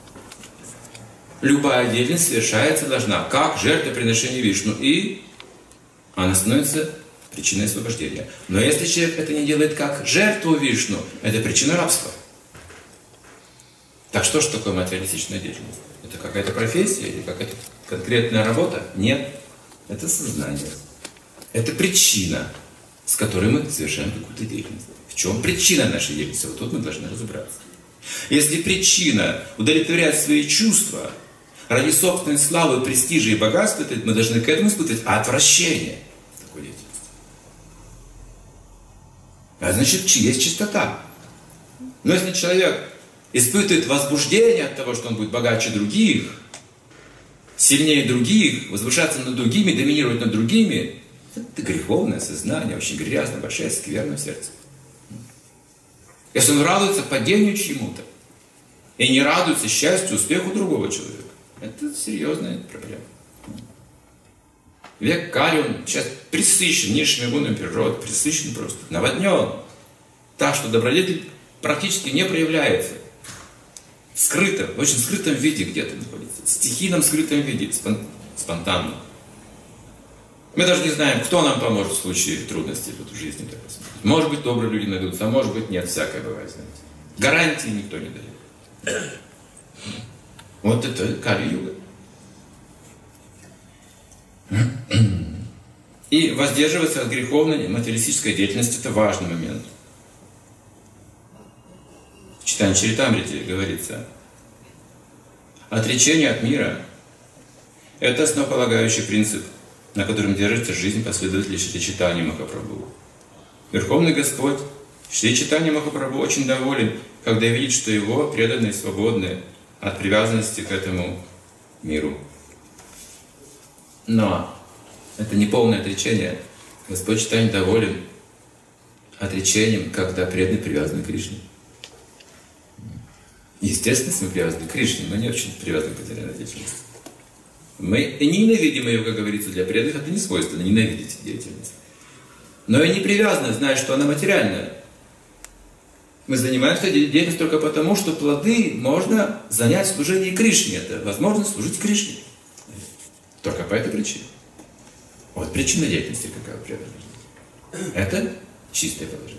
Любая деятельность совершается должна как жертвоприношение Вишну, и она становится причиной освобождения. Но если человек это не делает как жертву Вишну, это причина рабства. Так что же такое материалистичная деятельность? Это какая-то профессия или какая-то конкретная работа? Нет. Это сознание. Это причина, с которой мы совершаем какую-то деятельность. В чем причина нашей деятельности? Вот тут мы должны разобраться. Если причина удовлетворять свои чувства ради собственной славы, престижа и богатства, то мы должны к этому испытывать отвращение к такой деятельности. А значит, есть чистота. Но если человек испытывает возбуждение от того, что он будет богаче других, сильнее других, возвышаться над другими, доминировать над другими, это греховное сознание, очень грязно, большая скверна в сердце. Если он радуется падению чему-то и не радуется счастью, успеху другого человека, это серьезная проблема. Век Кали, он сейчас пресыщен низшими гунами природы, пресыщен просто, наводнен. Так что добродетель практически не проявляется. Скрыто, в очень скрытом виде где-то находится. В стихийном скрытом виде, спонтанно. Мы даже не знаем, кто нам поможет в случае трудностей вот в жизни. Может быть, добрые люди найдутся, а может быть, нет, всякое бывает, знаете. Гарантии никто не дает. Вот это Кали-юга. И воздерживаться от греховной материалистической деятельности – это важный момент. В читании Чаритамрити говорится: отречение от мира – это основополагающий принцип, на котором держится жизнь последователей Шри Чайтаньи Махапрабху. Верховный Господь Шри Чайтанья Махапрабху очень доволен, когда видит, что его преданные свободны от привязанности к этому миру. Но это не полное отречение. Господь Чайтанья доволен отречением, когда преданные привязаны к Кришне. Естественно, мы привязаны к Кришне, но не очень привязаны к материальной деятельности. Мы и ненавидим ее, как говорится, для преданных это не свойственно, ненавидеть деятельность. Но и не привязаны, зная, что она материальная. Мы занимаемся деятельностью только потому, что плоды можно занять в служении Кришне. Это возможность служить Кришне. Только по этой причине. Вот причина деятельности какая преданная. Это чистое положение.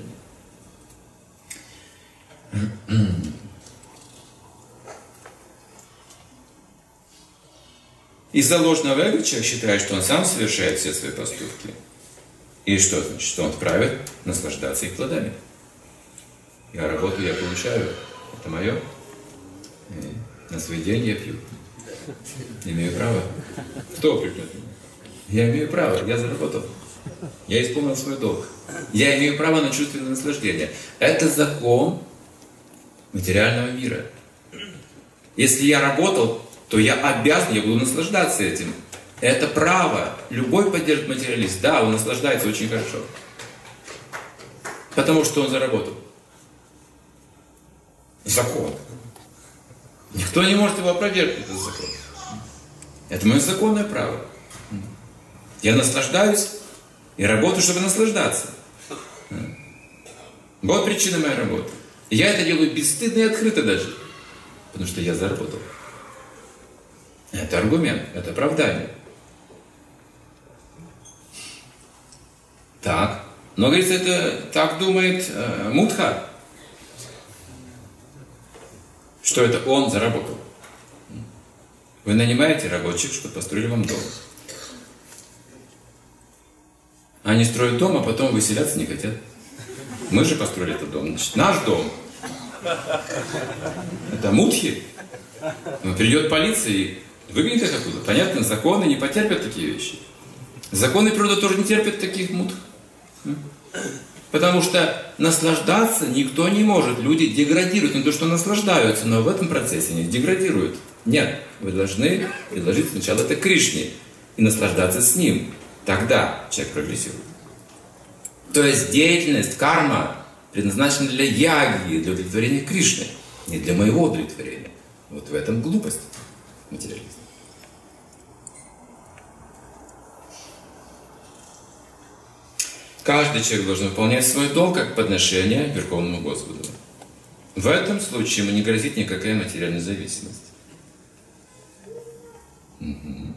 Из-за ложного эго человек считает, что он сам совершает все свои поступки. И что значит? Что он вправе наслаждаться их плодами. Я работаю, я получаю. Это мое. И на свои деньги я пью. Имею право. Кто упрекнет меня? Я имею право, я заработал. Я исполнил свой долг. Я имею право на чувственное наслаждение. Это закон материального мира. Если я работал, то я обязан, я буду наслаждаться этим. Это право. Любой поддержит материалист. Да, он наслаждается очень хорошо. Потому что он заработал. Закон. Никто не может его опровергнуть, этот закон. Это мое законное право. Я наслаждаюсь и работаю, чтобы наслаждаться. Вот причина моей работы. И я это делаю бесстыдно и открыто даже. Потому что я заработал. Это аргумент, это оправдание. Так. Но, говорится, это так думает э, Мудха. Что это он заработал. Вы нанимаете рабочих, чтобы построили вам дом. Они строят дом, а потом выселяться не хотят. Мы же построили этот дом. Значит, наш дом. Это мудхи. Но придет полиция и выгонит их оттуда. Понятно, законы не потерпят такие вещи. Законы природы тоже не терпят таких мудх. Потому что наслаждаться никто не может. Люди деградируют. Не то, что наслаждаются, но в этом процессе они деградируют. Нет, вы должны предложить сначала это Кришне и наслаждаться с ним. Тогда человек прогрессирует. То есть деятельность, карма предназначена для яги, для удовлетворения Кришны, не для моего удовлетворения. Вот в этом глупость материализма. Каждый человек должен выполнять свой долг как подношение Верховному Господу. В этом случае ему не грозит никакая материальная зависимость. Угу.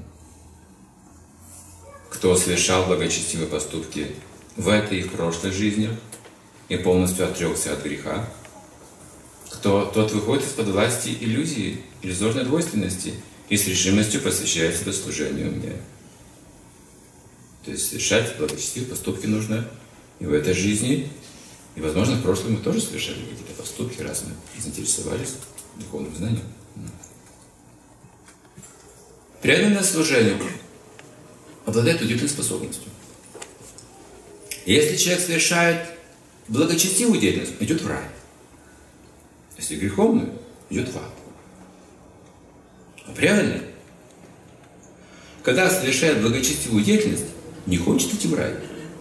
Кто совершал благочестивые поступки в этой и в прошлой жизни и полностью отрекся от греха, кто тот выходит из-под власти иллюзии, иллюзорной двойственности и с решимостью посвящает себя служению мне. То есть совершать благочестивые поступки нужно и в этой жизни, и, возможно, в прошлом мы тоже совершали какие-то поступки, раз мы заинтересовались духовным знанием. Преданное служение обладает удивительной способностью. Если человек совершает благочестивую деятельность, идет в рай. Если греховную, идет в ад. А реально, когда совершает благочестивую деятельность, не хочет идти в рай.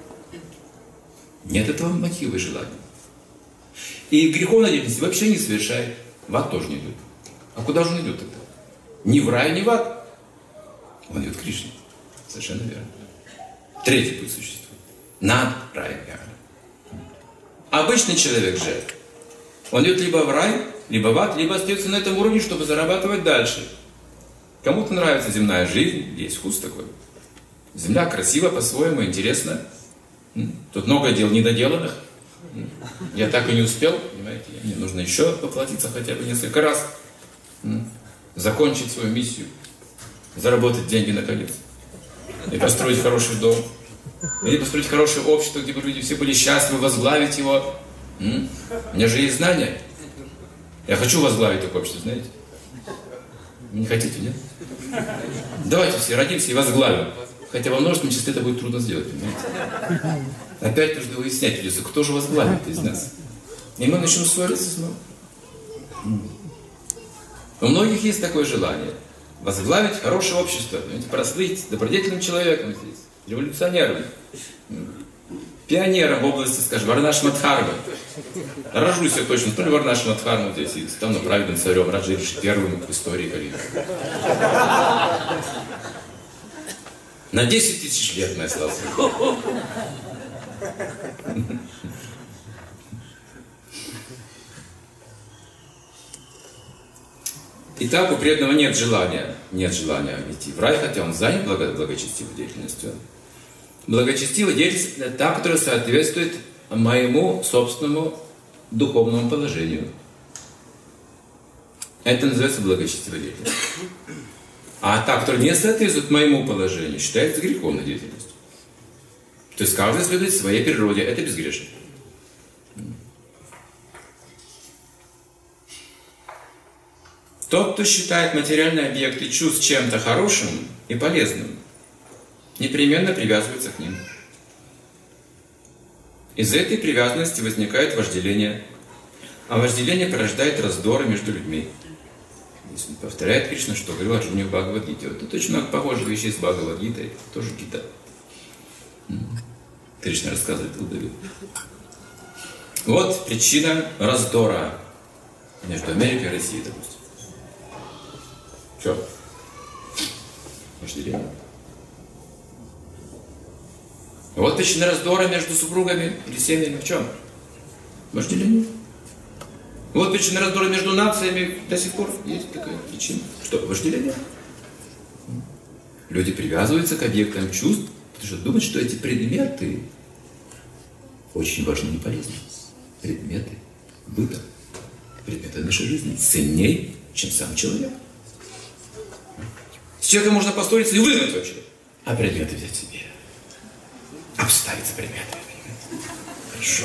Нет этого мотива и желания. И греховной деятельности вообще не совершает. В ад тоже не идет. А куда же он идет тогда? Ни в рай, ни в ад. Он идет к Кришне. Совершенно верно. Третий путь существует. Над раем и адом. Обычный человек же, он идет либо в рай, либо в ад, либо остается на этом уровне, чтобы зарабатывать дальше. Кому-то нравится земная жизнь, есть вкус такой. Земля красива по-своему, интересно. Тут много дел недоделанных. Я так и не успел, понимаете, мне нужно еще поплатиться хотя бы несколько раз. Закончить свою миссию, заработать деньги наконец. И построить хороший дом. Или построить хорошее общество, где бы люди все были счастливы, возглавить его. М? У меня же есть знания. Я хочу возглавить такое общество, знаете? Не хотите, нет? Давайте все родимся и возглавим. Хотя во множественном числе это будет трудно сделать, понимаете? Опять нужно выяснять, придется, кто же возглавит из нас. И мы начнем ссориться снова. У многих есть такое желание. Возглавить хорошее общество, прослыть добродетельным человеком здесь, революционером, пионером в области, скажем, Варнаши-Мадхармы. Рожусь я точно, вспомню Варнаши-Мадхарму здесь, и стану праведным царем, Раджириши первым в истории Калиги. На десять тысяч лет, моя слава. Итак, у преданного нет желания, нет желания идти в рай, хотя он занят благо, благочестивой деятельностью. Благочестивая деятельность – это та, которая соответствует моему собственному духовному положению. Это называется благочестивой деятельностью. А та, которая не соответствует моему положению, считается греховной деятельностью. То есть каждый следует своей природе, это безгрешно. Тот, кто считает материальные объекты чувств чем-то хорошим и полезным, непременно привязывается к ним. Из этой привязанности возникает вожделение, а вожделение порождает раздоры между людьми. Здесь он повторяет Кришна, что говорил Арджуне в Бхагавад-гите. Вот тут очень много похожих вещей с Бхагавад-гитой, тоже гита. Кришна рассказывает Удаве. Вот причина раздора между Америкой и Россией, допустим. Что? Вожделение. Вот причина раздора между супругами или семьями в чем? Вожделение. Вот причина раздора между нациями до сих пор есть такая причина. Что? Вожделение. Люди привязываются к объектам чувств, потому что думают, что эти предметы очень важны и полезны. Предметы быта, предметы нашей жизни ценнее, чем сам человек. С человеком можно поссориться и выгнать вообще, а предметы взять себе. Обставиться предметами. Хорошо.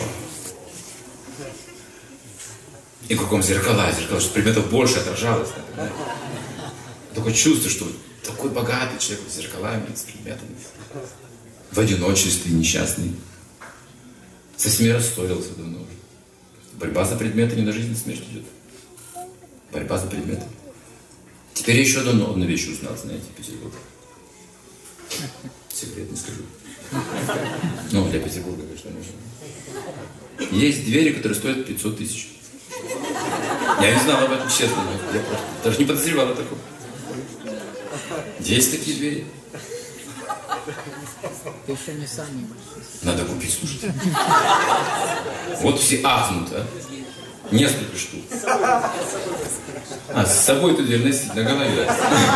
И кругом зеркала, зеркала, что предметов больше отражалось. Например. Такое чувство, что такой богатый человек с зеркалами, с предметами. В одиночестве, несчастный. Со всеми расстроился давно уже. Борьба за предметы не на жизнь, а смерть идет. Борьба за предметы. Теперь я еще одну новую вещь узнал, знаете, в Петербурге. Секрет не скажу. Ну, для Петербурга, конечно, нужно. Есть двери, которые стоят пятьсот тысяч. Я не знал об этом, честно. Я просто даже не подозревал о таком. Есть такие двери. Ты еще не сами. Надо купить, слушайте. Вот все ахнут, а. Несколько штук. А, с собой эту дверь носить на голове.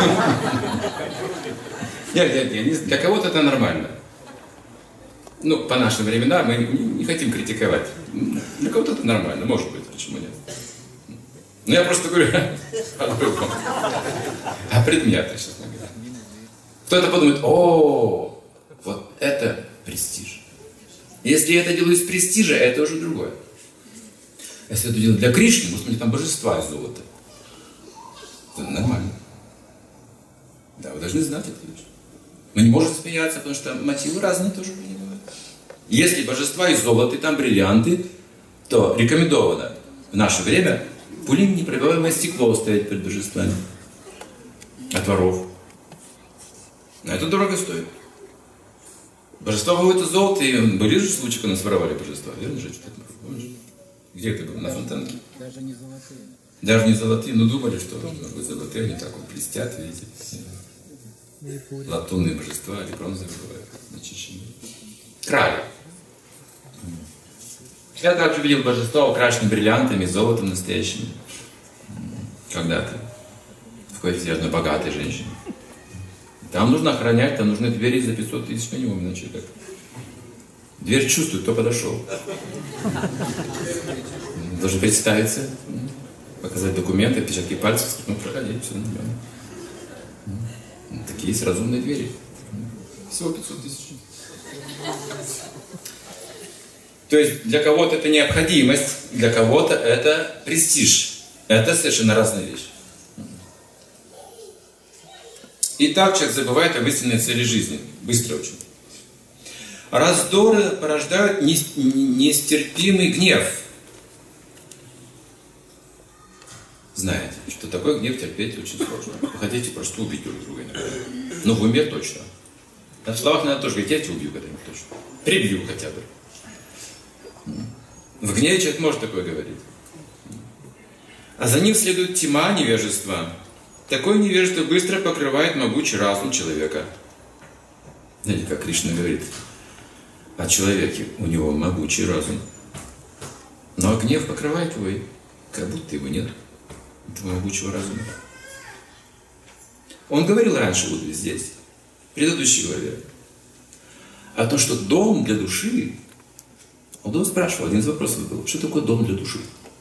Нет, нет, нет, для кого-то это нормально. Ну, по нашим временам мы не хотим критиковать. Для кого-то это нормально, может быть, почему нет. Ну, я просто говорю о другом. О предметах, честно говоря. Кто-то подумает, о, вот это престиж. Если я это делаю из престижа, это уже другое. Если это делать для Кришны, может быть, там божества из золота. Это нормально. Да, вы должны знать эту вещь. Мы не можем смеяться, потому что мотивы разные тоже бывают. Если божества из золота, и там бриллианты, то рекомендовано в наше время пуленепробиваемое стекло стоять перед божествами от воров. А это дорого стоит. Божество выводит из золота, и были же случаи, когда нас воровали божества, верно же? Где это было? На Фонтанке? Даже не золотые. Даже не золотые, но думали, что должны быть золотые, они так вот блестят, видите. Латунные божества или бронзовые бывают, начищенные. Крали. Я также видел божества, украшенные бриллиантами, золотом настоящим. Когда-то. В какой-то явно богатой женщине. Там нужно охранять, там нужны двери за пятьсот тысяч минимум, иначе как. Дверь чувствует, кто подошел. Должен представиться, показать документы, отпечатки пальцев, ну, проходить, все нормально. Такие есть разумные двери. Всего пятьсот тысяч. То есть для кого-то это необходимость, для кого-то это престиж. Это совершенно разная вещь. И так человек забывает об истинной цели жизни. Быстро очень. Раздоры порождают нестерпимый гнев. Знаете, что такое гнев терпеть очень сложно. Вы хотите просто убить друг друга иногда. Но в уме точно. А в словах надо тоже говорить, я тебя убью когда-нибудь точно. Прибью хотя бы. В гневе человек может такое говорить. А за ним следует тьма невежества. Такое невежество быстро покрывает могучий разум человека. Знаете, как Кришна говорит о человеке, у него могучий разум. Но гнев покрывает его, и как будто его нет, этого могучего разума. Он говорил раньше вот здесь, в предыдущей главе, о том, что дом для души. Он спрашивал, один из вопросов был, что такое дом для души?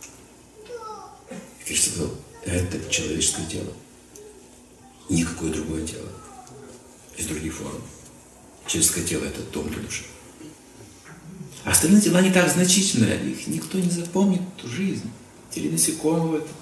И Кришна сказал, это человеческое тело. Никакое другое тело. Из других форм. Человеческое тело – это дом для души. А остальные тела не так значительны, их никто не запомнит эту жизнь. Теле насекомого это.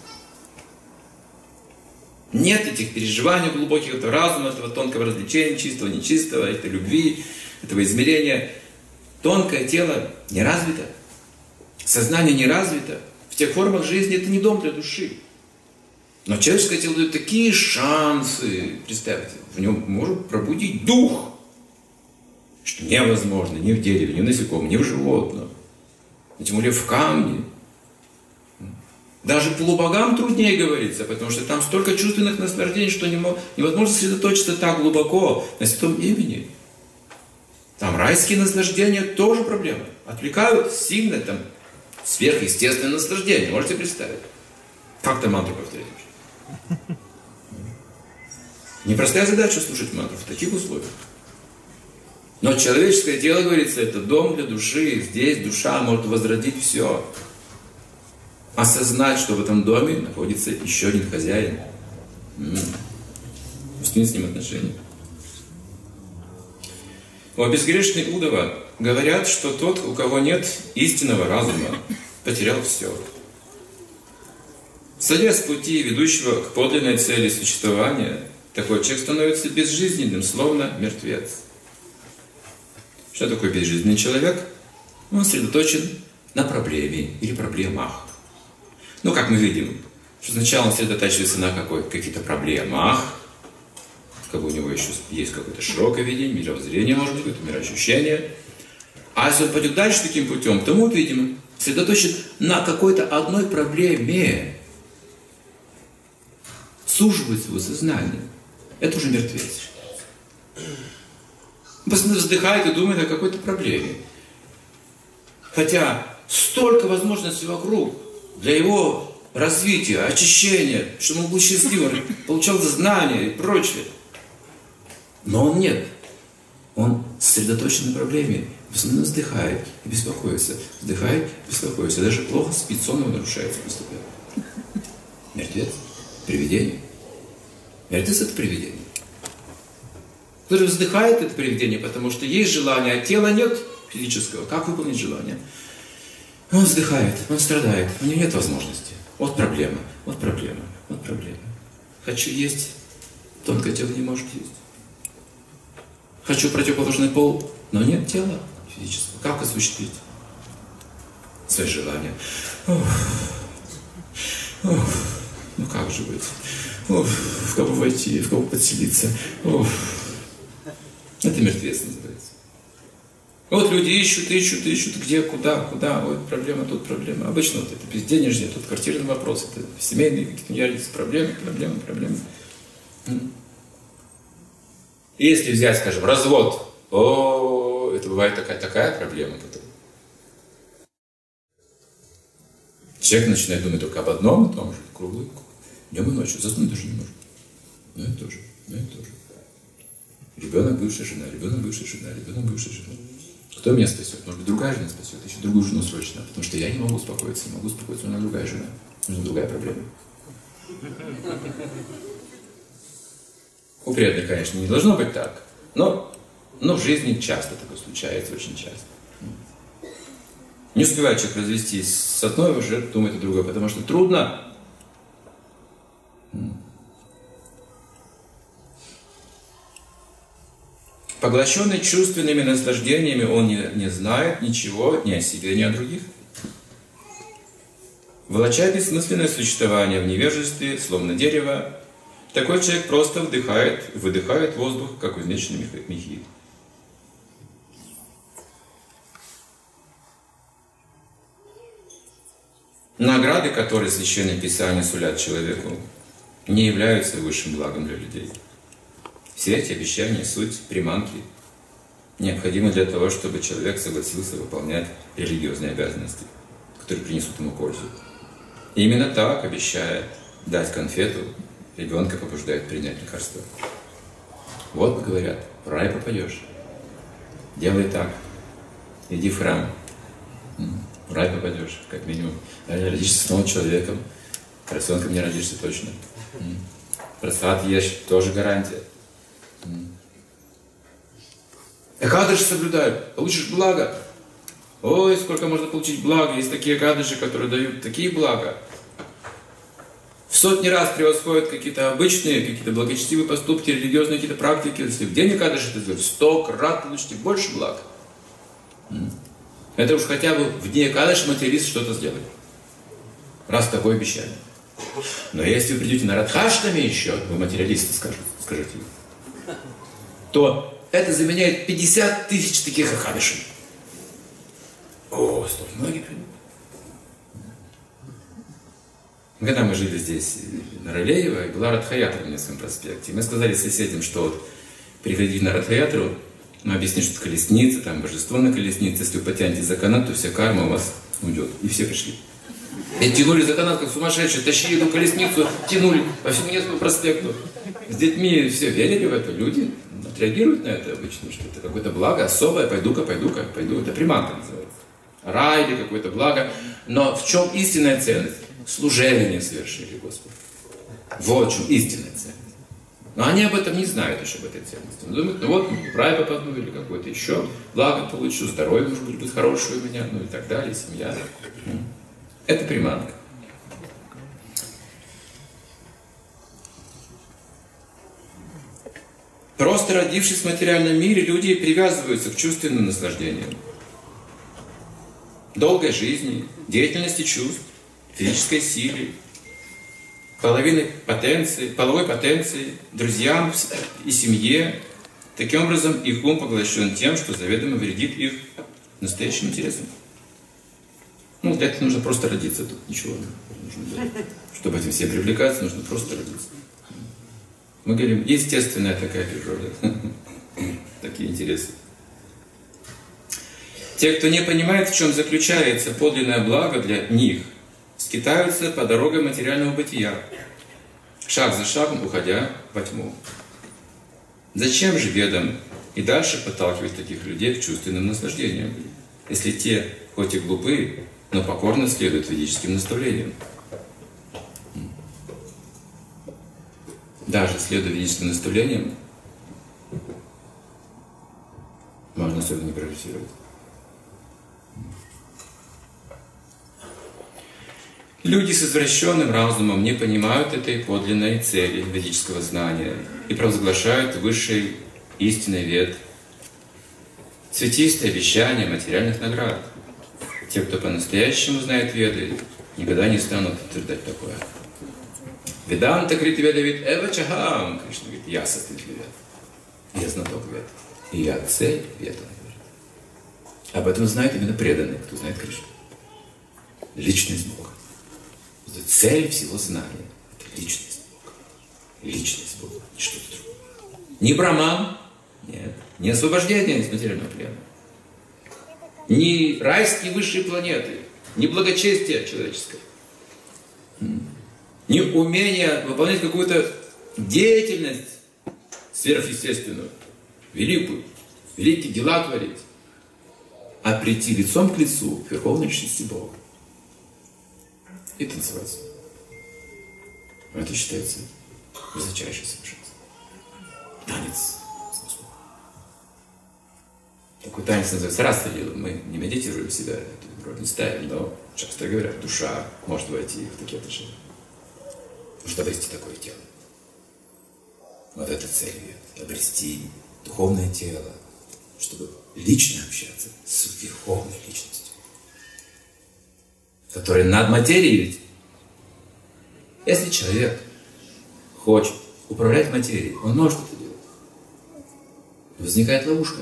Нет этих переживаний глубоких, этого разума, этого тонкого развлечения, чистого, нечистого, этой любви, этого измерения. Тонкое тело не развито. Сознание не развито. В тех формах жизни это не дом для души. Но человеческое тело дает такие шансы, представьте, в нем может пробудить дух, что невозможно ни в дереве, ни в насекомом, ни в животном, и тем более в камне. Даже полубогам труднее говорится, потому что там столько чувственных наслаждений, что невозможно сосредоточиться так глубоко на святом имени. Там райские наслаждения тоже проблема. Отвлекают сильно, там сверхъестественное наслаждение, можете представить. Как там мантру повторять вообще? Непростая задача слушать мантру в таких условиях. Но человеческое тело, говорится, это дом для души. Здесь душа может возродить все. Осознать, что в этом доме находится еще один хозяин. Установить с ним отношения. О безгрешной Удова говорят, что тот, у кого нет истинного разума, потерял все. Сойдя с пути, ведущего к подлинной цели существования, такой человек становится безжизненным, словно мертвец. Что такое безжизненный человек? Он сосредоточен на проблеме или проблемах. Ну, как мы видим, что сначала он сосредотачивается на какой, каких-то проблемах, как бы у него еще есть какое-то широкое видение, мировоззрение, может быть, какое-то мироощущение. А если он пойдет дальше таким путем, то мы увидим, сосредоточен на какой-то одной проблеме, суживает его сознание. Это уже мертвец. Он постоянно вздыхает и думает о какой-то проблеме. Хотя столько возможностей вокруг для его развития, очищения, чтобы он был счастливым, получал знания и прочее. Но он нет. Он сосредоточен на проблеме, постоянно вздыхает и беспокоится. Вздыхает и беспокоится. Даже плохо спит, сон его нарушается постепенно. Мертвец. Привидение. Мертвец – это привидение. Который вздыхает, это привидение, потому что есть желание, а тела нет физического. Как выполнить желание? Он вздыхает, он страдает, у него нет возможности. Вот проблема, вот проблема, вот проблема. Хочу есть, тонкое тело не может есть. Хочу противоположный пол, но нет тела физического. Как осуществить свои желания? Ух. Уф, ну как же быть? Уф, в кого войти, в кого подселиться? Уф. Это мертвец называется. Вот люди ищут, ищут, ищут, где, куда, куда, вот проблема, тут проблема. Обычно вот это безденежье, тут квартирный вопрос, это семейные какие-то проблемы, проблемы, проблемы. Если взять, скажем, развод, о, это бывает такая, такая проблема потом. Человек начинает думать только об одном и том же, круглый, днем и ночью, заснуть даже не может. Ну это тоже, ну это тоже. Ребенок, бывшая жена, ребенок, бывшая жена, ребенок, бывшая жена. Кто меня спасет? Может быть, другая жена спасет, ищет другую жену срочно, потому что я не могу успокоиться, не могу успокоиться, у меня другая жена, нужна другая проблема. У преданных, конечно, не должно быть так, но, но в жизни часто такое случается, очень часто. Не успевает человек развестись с одной, уже думает о другой, потому что трудно. Поглощенный чувственными наслаждениями, он не, не знает ничего ни о себе, ни о других. Волоча бессмысленное существование в невежестве, словно дерево, такой человек просто вдыхает, выдыхает воздух, как кузнечный мехи. Награды, которые Священное Писание сулят человеку, не являются высшим благом для людей. Все эти обещания — суть приманки, необходимы для того, чтобы человек согласился выполнять религиозные обязанности, которые принесут ему пользу. И именно так, обещая дать конфету, ребенка побуждает принять лекарство. Вот говорят, в рай попадешь. Делай так. Иди в храм. В рай попадешь, как минимум. Родишься снова человеком. Поросенком не родишься точно. Просад ешь, тоже гарантия. Экадыши соблюдают, получишь благо. Ой, сколько можно получить блага. Есть такие экадыши, которые дают такие блага. В сотни раз превосходят какие-то обычные, какие-то благочестивые поступки, религиозные какие-то практики. Если в день экадыши ты сделаешь, сто крат получите больше благ. Это уж хотя бы в день экадыши материалист что-то сделает. Раз такое обещание. Но если вы придете на Радхаштами еще, вы материалисты скажете, скажите, то это заменяет пятьдесят тысяч таких экадышей. О, столько многие придут. Когда мы жили здесь, на Рылеево, была Радха-ятра в Невском проспекте. Мы сказали соседям, что вот приходите на Радха-ятру, мы объяснили, что это колесница, там божество на колеснице, если вы потянете за канат, то вся карма у вас уйдет. И все пришли. И тянули за канат, как сумасшедшие, тащили эту колесницу, тянули по всему Невскому проспекту. С детьми все верили в это, люди отреагируют на это обычно, что это какое-то благо особое, пойду-ка, пойду-ка, пойду. Это приманка называется. Рай или какое-то благо. Но в чем истинная ценность? Служение совершили Господу. Вот в чем истинная ценность. Но они об этом не знают еще, об этой ценности. Они думают, ну вот, в рай попаду или какое-то еще благо получу, здоровье, может быть, будет хорошее у меня, ну и так далее, семья. Это приманка. Просто родившись в материальном мире, люди привязываются к чувственным наслаждениям. Долгой жизни, деятельности чувств, физической силе, половины потенции, половой потенции, друзьям и семье. Таким образом, их ум поглощен тем, что заведомо вредит их настоящим интересам. Ну, для этого нужно просто родиться, тут ничего не нужно делать. Чтобы этим все привлекаться, нужно просто родиться. Мы говорим, естественная такая природа, такие интересы. Те, кто не понимает, в чем заключается подлинное благо для них, скитаются по дорогам материального бытия, шаг за шагом уходя во тьму. Зачем же ведам и дальше подталкивать таких людей к чувственным наслаждениям, если те, хоть и глупые, но покорно следуют ведическим наставлениям? Даже следуя ведическим наставлениям, можно особенно не прогрессировать. Люди с извращенным разумом не понимают этой подлинной цели ведического знания и провозглашают высший истинный вед, цветистое обещание материальных наград. Те, кто по-настоящему знает веды, никогда не станут утверждать такое. Веданта Крити Ведавид Эва Чахам. Кришна говорит, я составитель Вед. Я знаток Вед. И я цель Вед. Об этом знает именно преданный, кто знает Кришну. Личность Бога. Это цель всего знания. Это личность Бога. Личность Бога. Не что-то другое. Не браман. Нет. Не освобождение из материального плена. Не райские высшие планеты. Не благочестие человеческое. Не умение выполнять какую-то деятельность сверхъестественную, великую, великие дела творить, а прийти лицом к лицу к верховной личности Бога и танцевать. Это считается высочайшее совершенство. Танец с Богом. Такой танец называется Растри. Мы не медитируем себя, вроде не ставим, но часто говорят, душа может войти в такие отношения. Нужно обрести такое тело. Вот это цель. Обрести духовное тело, чтобы лично общаться с верховной личностью, которая над материей. Ведь если человек хочет управлять материей, он может это делать. Возникает ловушка.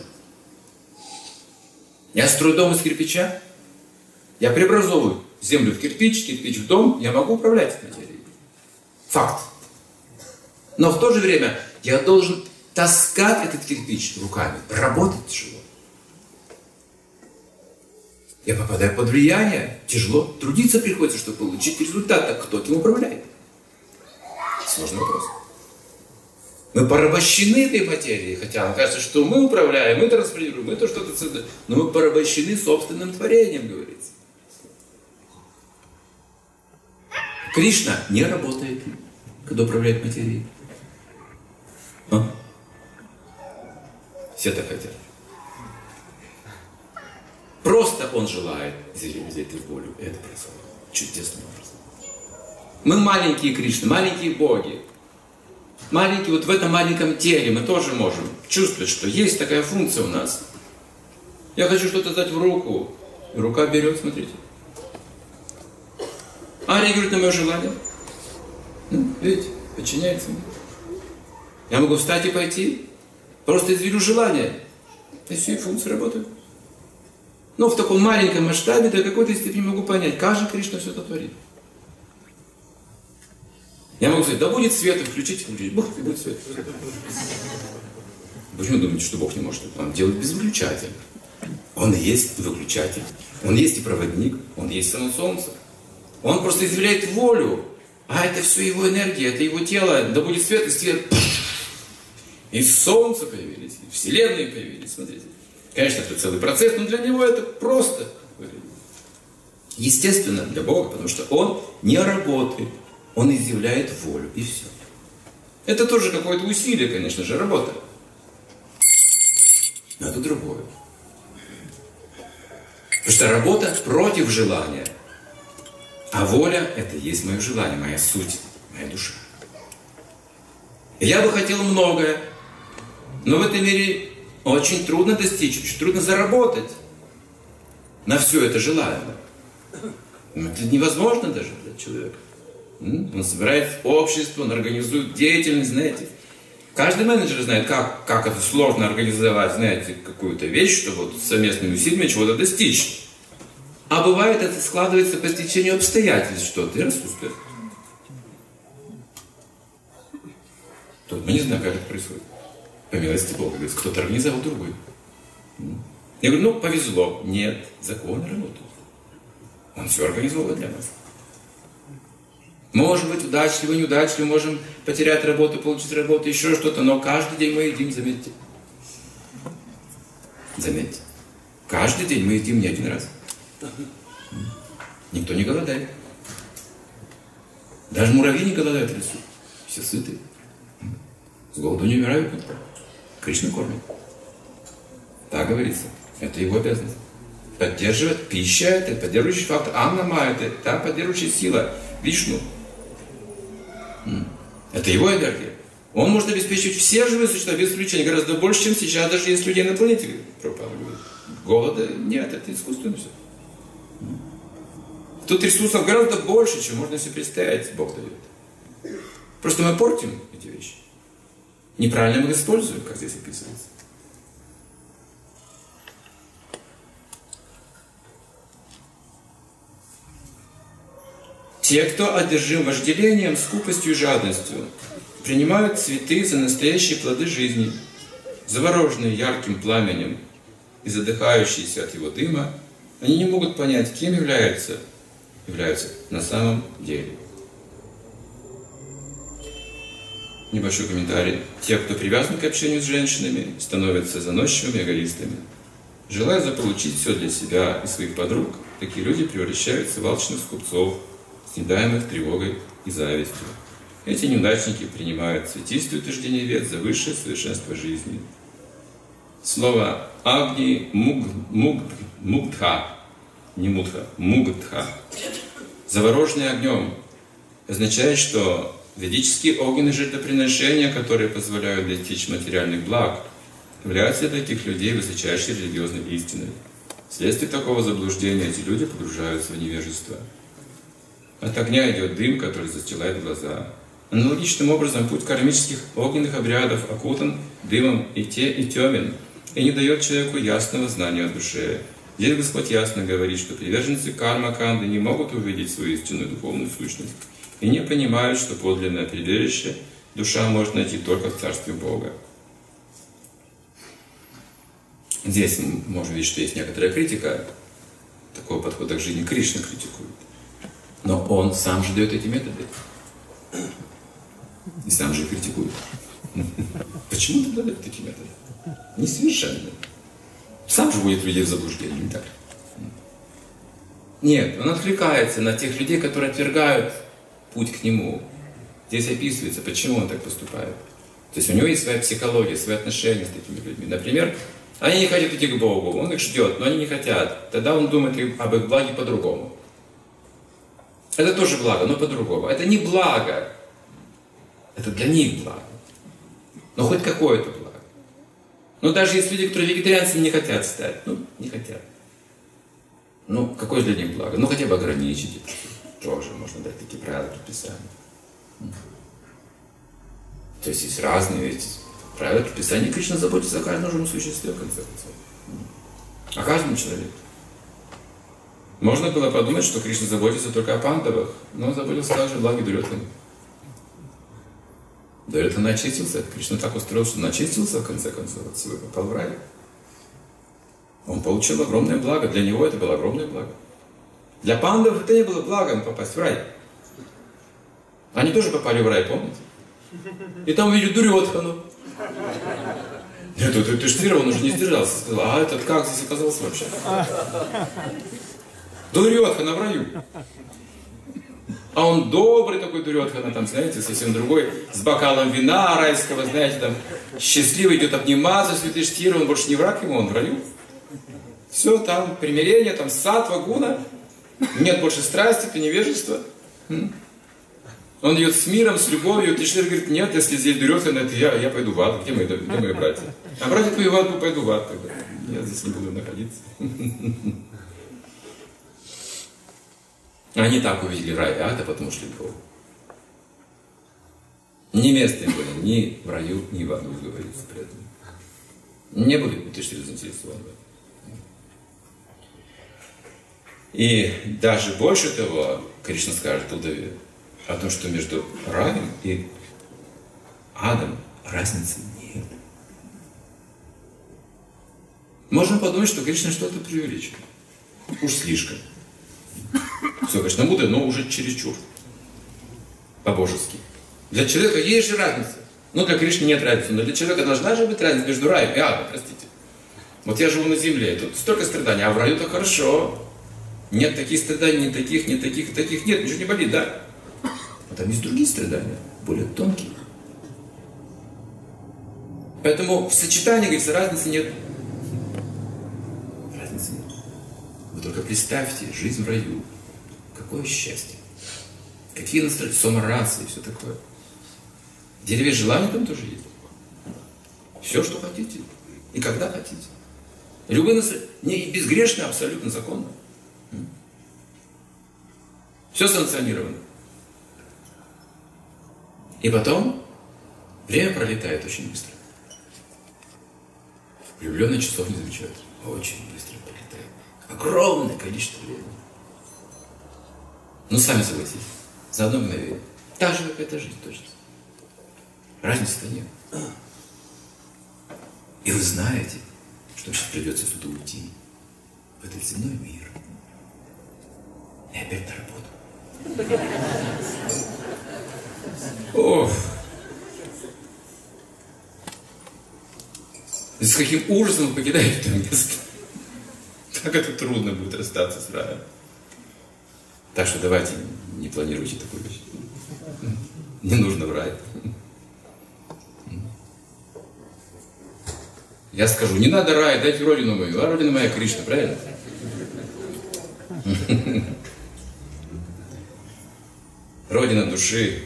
Я строю дом из кирпича, я преобразовываю землю в кирпич, кирпич в дом, я могу управлять материей. Факт. Но в то же время я должен таскать этот кирпич руками, работать тяжело. Я попадаю под влияние, тяжело, трудиться приходится, чтобы получить результат. Так кто этим управляет? Сложный вопрос. Мы порабощены этой материей, хотя нам кажется, что мы управляем, мы транспортируем, мы то что-то создаем. Но мы порабощены собственным творением, говорится. Кришна не работает, когда управляет материей. А? Все так хотят. Просто он желает взять в волю. Это происходит чудесным образом. Мы маленькие Кришны, маленькие боги. Маленькие, вот в этом маленьком теле мы тоже можем чувствовать, что есть такая функция у нас. Я хочу что-то дать в руку. И рука берет, смотрите. А реагирует на мое желание. Ну, видите, подчиняется мне. Я могу встать и пойти. Просто изъявлю желание. И все, и функции работают. Но в таком маленьком масштабе до какой-то степени могу понять. Каждый Кришна все это творит. Я могу сказать, да будет свет, и включите, включите. Бог, и будет свет. Почему думаете, что Бог не может? Он делает без выключателя. Он и есть выключатель. Он есть и проводник. Он есть само солнце. Он просто изъявляет волю. А это все его энергия, это его тело. Да будет свет, и свет. И солнце появились, и вселенные появились. Смотрите. Конечно, это целый процесс, но для него это просто. Естественно, для Бога, потому что он не работает. Он изъявляет волю, и все. Это тоже какое-то усилие, конечно же, работа. Но это другое. Потому что работа против желания. А воля – это и есть мое желание, моя суть, моя душа. И я бы хотел многое, но в этом мире очень трудно достичь, очень трудно заработать на все это желаемое. Это невозможно даже для человека. Он собирает общество, он организует деятельность, знаете. Каждый менеджер знает, как, как это сложно организовать, знаете, какую-то вещь, чтобы вот совместными усилиями чего-то достичь. А бывает, это складывается по стечению обстоятельств что-то и распускает. Тут мы не знаем, как это происходит. По милости Бога, говорит, кто-то организовал другой. Я говорю, ну, повезло. Нет, законы работают. Он все организовал для нас. Может быть, удачливы, неудачливы, можем потерять работу, получить работу, еще что-то, но каждый день мы едим, заметьте. Заметьте. Каждый день мы едим не один раз. Никто не голодает. Даже муравьи не голодают в лесу. Все сыты. С голоду не умирают. Кришна кормит. Так говорится. Это его обязанность. Поддерживать пища, это поддерживающий фактор. Анна Майя, это та поддерживающая сила. Вишну. Это его энергия. Он может обеспечить все живые существа без исключения гораздо больше, чем сейчас даже есть людей на планете. Голода нет, это искусственно все. Тут ресурсов гораздо больше, чем можно себе представить, Бог дает. Просто мы портим эти вещи. Неправильно мы их используем, как здесь описывается. Те, кто одержим вожделением, скупостью и жадностью, принимают цветы за настоящие плоды жизни, завороженные ярким пламенем и задыхающиеся от его дыма, они не могут понять, кем являются, являются на самом деле. Небольшой комментарий. Те, кто привязан к общению с женщинами, становятся заносчивыми эгоистами. Желая заполучить все для себя и своих подруг, такие люди превращаются в алчных скупцов, снедаемых тревогой и завистью. Эти неудачники принимают цветистые утверждения вет за высшее совершенство жизни. Слово «агни муг, муг, мугдха», не мудха, мугдха, завороженный огнем, означает, что ведические огненные жертвоприношения, которые позволяют достичь материальных благ, являются для таких людей высочайшей религиозной истиной. Вследствие такого заблуждения эти люди погружаются в невежество. От огня идет дым, который застилает глаза. Аналогичным образом путь кармических огненных обрядов окутан дымом и, те, и темен, и не дает человеку ясного знания о душе. Здесь Господь ясно говорит, что приверженцы карма-канды не могут увидеть свою истинную духовную сущность и не понимают, что подлинное прибежище душа может найти только в Царстве Бога. Здесь мы можем видеть, что есть некоторая критика такого подхода к жизни. Кришна критикует. Но он сам же дает эти методы. И сам же критикует. Почему тогда дает такие методы? Несовершенные. Сам же вводит людей в заблуждение, не так? Нет, он откликается на тех людей, которые отвергают путь к нему. Здесь описывается, почему он так поступает. То есть у него есть своя психология, свои отношения с такими людьми. Например, они не хотят идти к Богу, он их ждет, но они не хотят. Тогда он думает об их благе по-другому. Это тоже благо, но по-другому. Это не благо. Это для них благо. Но хоть какое-то благо. Но даже есть люди, которые вегетарианцами не хотят стать. Ну, не хотят. Ну, какое для них благо? Ну, хотя бы ограничить это. Тоже можно дать такие правила предписания. То есть есть разные ведь правила предписания. Кришна заботится о каждом живом существе, в конце концов. О каждом человеке. Можно было подумать, что Кришна заботится только о пандавах, но он заботился также о благе Дурьодханы. Дурьодхана очистился, Кришна так устроил, что он очистился, в конце концов, от всего, попал в рай. Он получил огромное благо, для него это было огромное благо. Для пандавов это не было благом попасть в рай. Они тоже попали в рай, помните? И там увидели Дурьодхану. Нет, ты, ты, ты штировал, он уже не сдержался, сказал, а этот как здесь оказался вообще? Дурьодхана в раю. А он добрый такой Дурьодхана, там, знаете, совсем другой, с бокалом вина райского, знаете, там, счастливый идет обниматься с Юдхиштхирой, он больше не враг ему, он в раю. Все, там, примирение, там, саттва, гуна, нет больше страсти, это невежество. Он идет с миром, с любовью, Юдхиштхира говорит, нет, если здесь Дурьодхана, это я, я пойду в ад, где мои, где мои братья? А братья твои в ад, пойду в ад тогда, я здесь не буду находиться. Они так увидели рай и ад, а потом ушли к Богу. Не место им было ни в раю, ни в аду, говорится при этом. Не были Юдхиштхира заинтересованы в этом. И даже больше того, Кришна скажет Удаве о том, что между раем и адом разницы нет. Можно подумать, что Кришна что-то преувеличивает. Уж слишком. Все, конечно, Будда, но уже чересчур. По-божески. Для человека есть же разница. Ну, для Кришны нет разницы, но для человека должна же быть разница между раем и адом, простите. Вот я живу на земле, тут столько страданий, а в раю-то хорошо. Нет таких страданий, ни таких, ни таких, и таких нет, ничего не болит, да? А там есть другие страдания, более тонкие. Поэтому в сочетании, говорится, разницы нет. Разницы нет. Вы только представьте, жизнь в раю. Какое счастье. Какие настроения, саморации и все такое. В дереве желания там тоже есть. Все, что хотите. И когда хотите. Любые настроения. Не безгрешно, абсолютно законно. Все санкционировано. И потом время пролетает очень быстро. Влюбленные часов не замечают. Очень быстро пролетает. Огромное количество времени. Ну, сами согласитесь. За одно мгновение. Так же, как эта жизнь точно. Разницы-то нет. И вы знаете, что сейчас придется сюда уйти, в этот земной мир. И опять на работу. Ох. И с каким ужасом вы покидаете это место. Как это трудно будет расстаться с раем. Так что давайте не планируйте такую вещь. Не нужно в рай. Я скажу, не надо рай, дайте родину мою. А родина моя Кришна, правильно? Родина души.